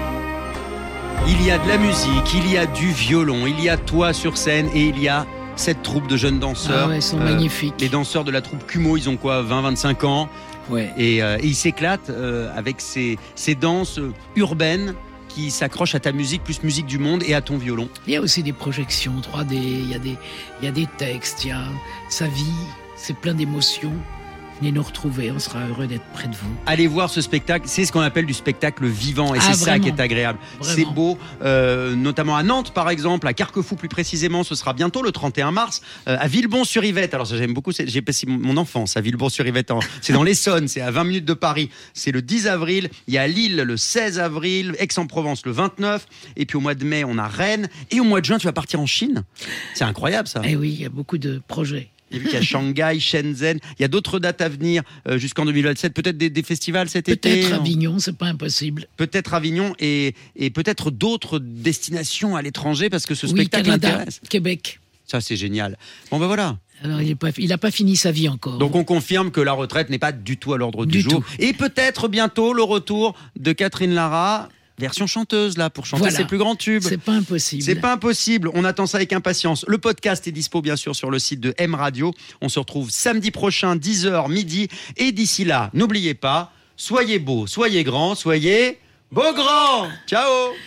Il y a de la musique, il y a du violon, il y a toi sur scène et il y a cette troupe de jeunes danseurs. Ah ouais, ils sont magnifiques. Les danseurs de la troupe Kumo, ils ont quoi, 20-25 ans. Ouais. Et ils s'éclatent avec ces danses urbaines qui s'accrochent à ta musique, plus musique du monde et à ton violon. Il y a aussi des projections 3D, il y a des textes, il y a sa vie, c'est plein d'émotions. Venez nous retrouver, on sera heureux d'être près de vous. Allez voir ce spectacle, c'est ce qu'on appelle du spectacle vivant et Ah, c'est ça vraiment. qui est agréable. Vraiment. C'est beau, notamment à Nantes par exemple, à Carquefou plus précisément, ce sera bientôt le 31 mars, à Villebon-sur-Yvette. Alors ça j'aime beaucoup, j'ai passé mon enfance à Villebon-sur-Yvette, c'est dans l'Essonne, c'est à 20 minutes de Paris. C'est le 10 avril, il y a Lille le 16 avril, Aix-en-Provence le 29, et puis au mois de mai on a Rennes, et au mois de juin tu vas partir en Chine. C'est incroyable ça. Eh oui, il y a beaucoup de projets. J'ai vu qu'il y a Shanghai, Shenzhen. Il y a d'autres dates à venir jusqu'en 2027. Peut-être des festivals cet été. Peut-être Avignon, c'est pas impossible. Peut-être Avignon et peut-être d'autres destinations à l'étranger parce que ce Oui, spectacle Canada, intéresse. Québec. Ça, c'est génial. Bon, ben voilà. Alors, il n'a pas fini sa vie encore. Donc, on confirme que la retraite n'est pas du tout à l'ordre du Du jour. tout. Et peut-être bientôt le retour de Catherine Lara. Version chanteuse, là, pour chanter Voilà. ses plus grands tubes. C'est pas impossible. C'est pas impossible. On attend ça avec impatience. Le podcast est dispo, bien sûr, sur le site de M Radio. On se retrouve samedi prochain, 10h, midi. Et d'ici là, n'oubliez pas, soyez beaux, soyez grands, soyez beaux grands. Ciao!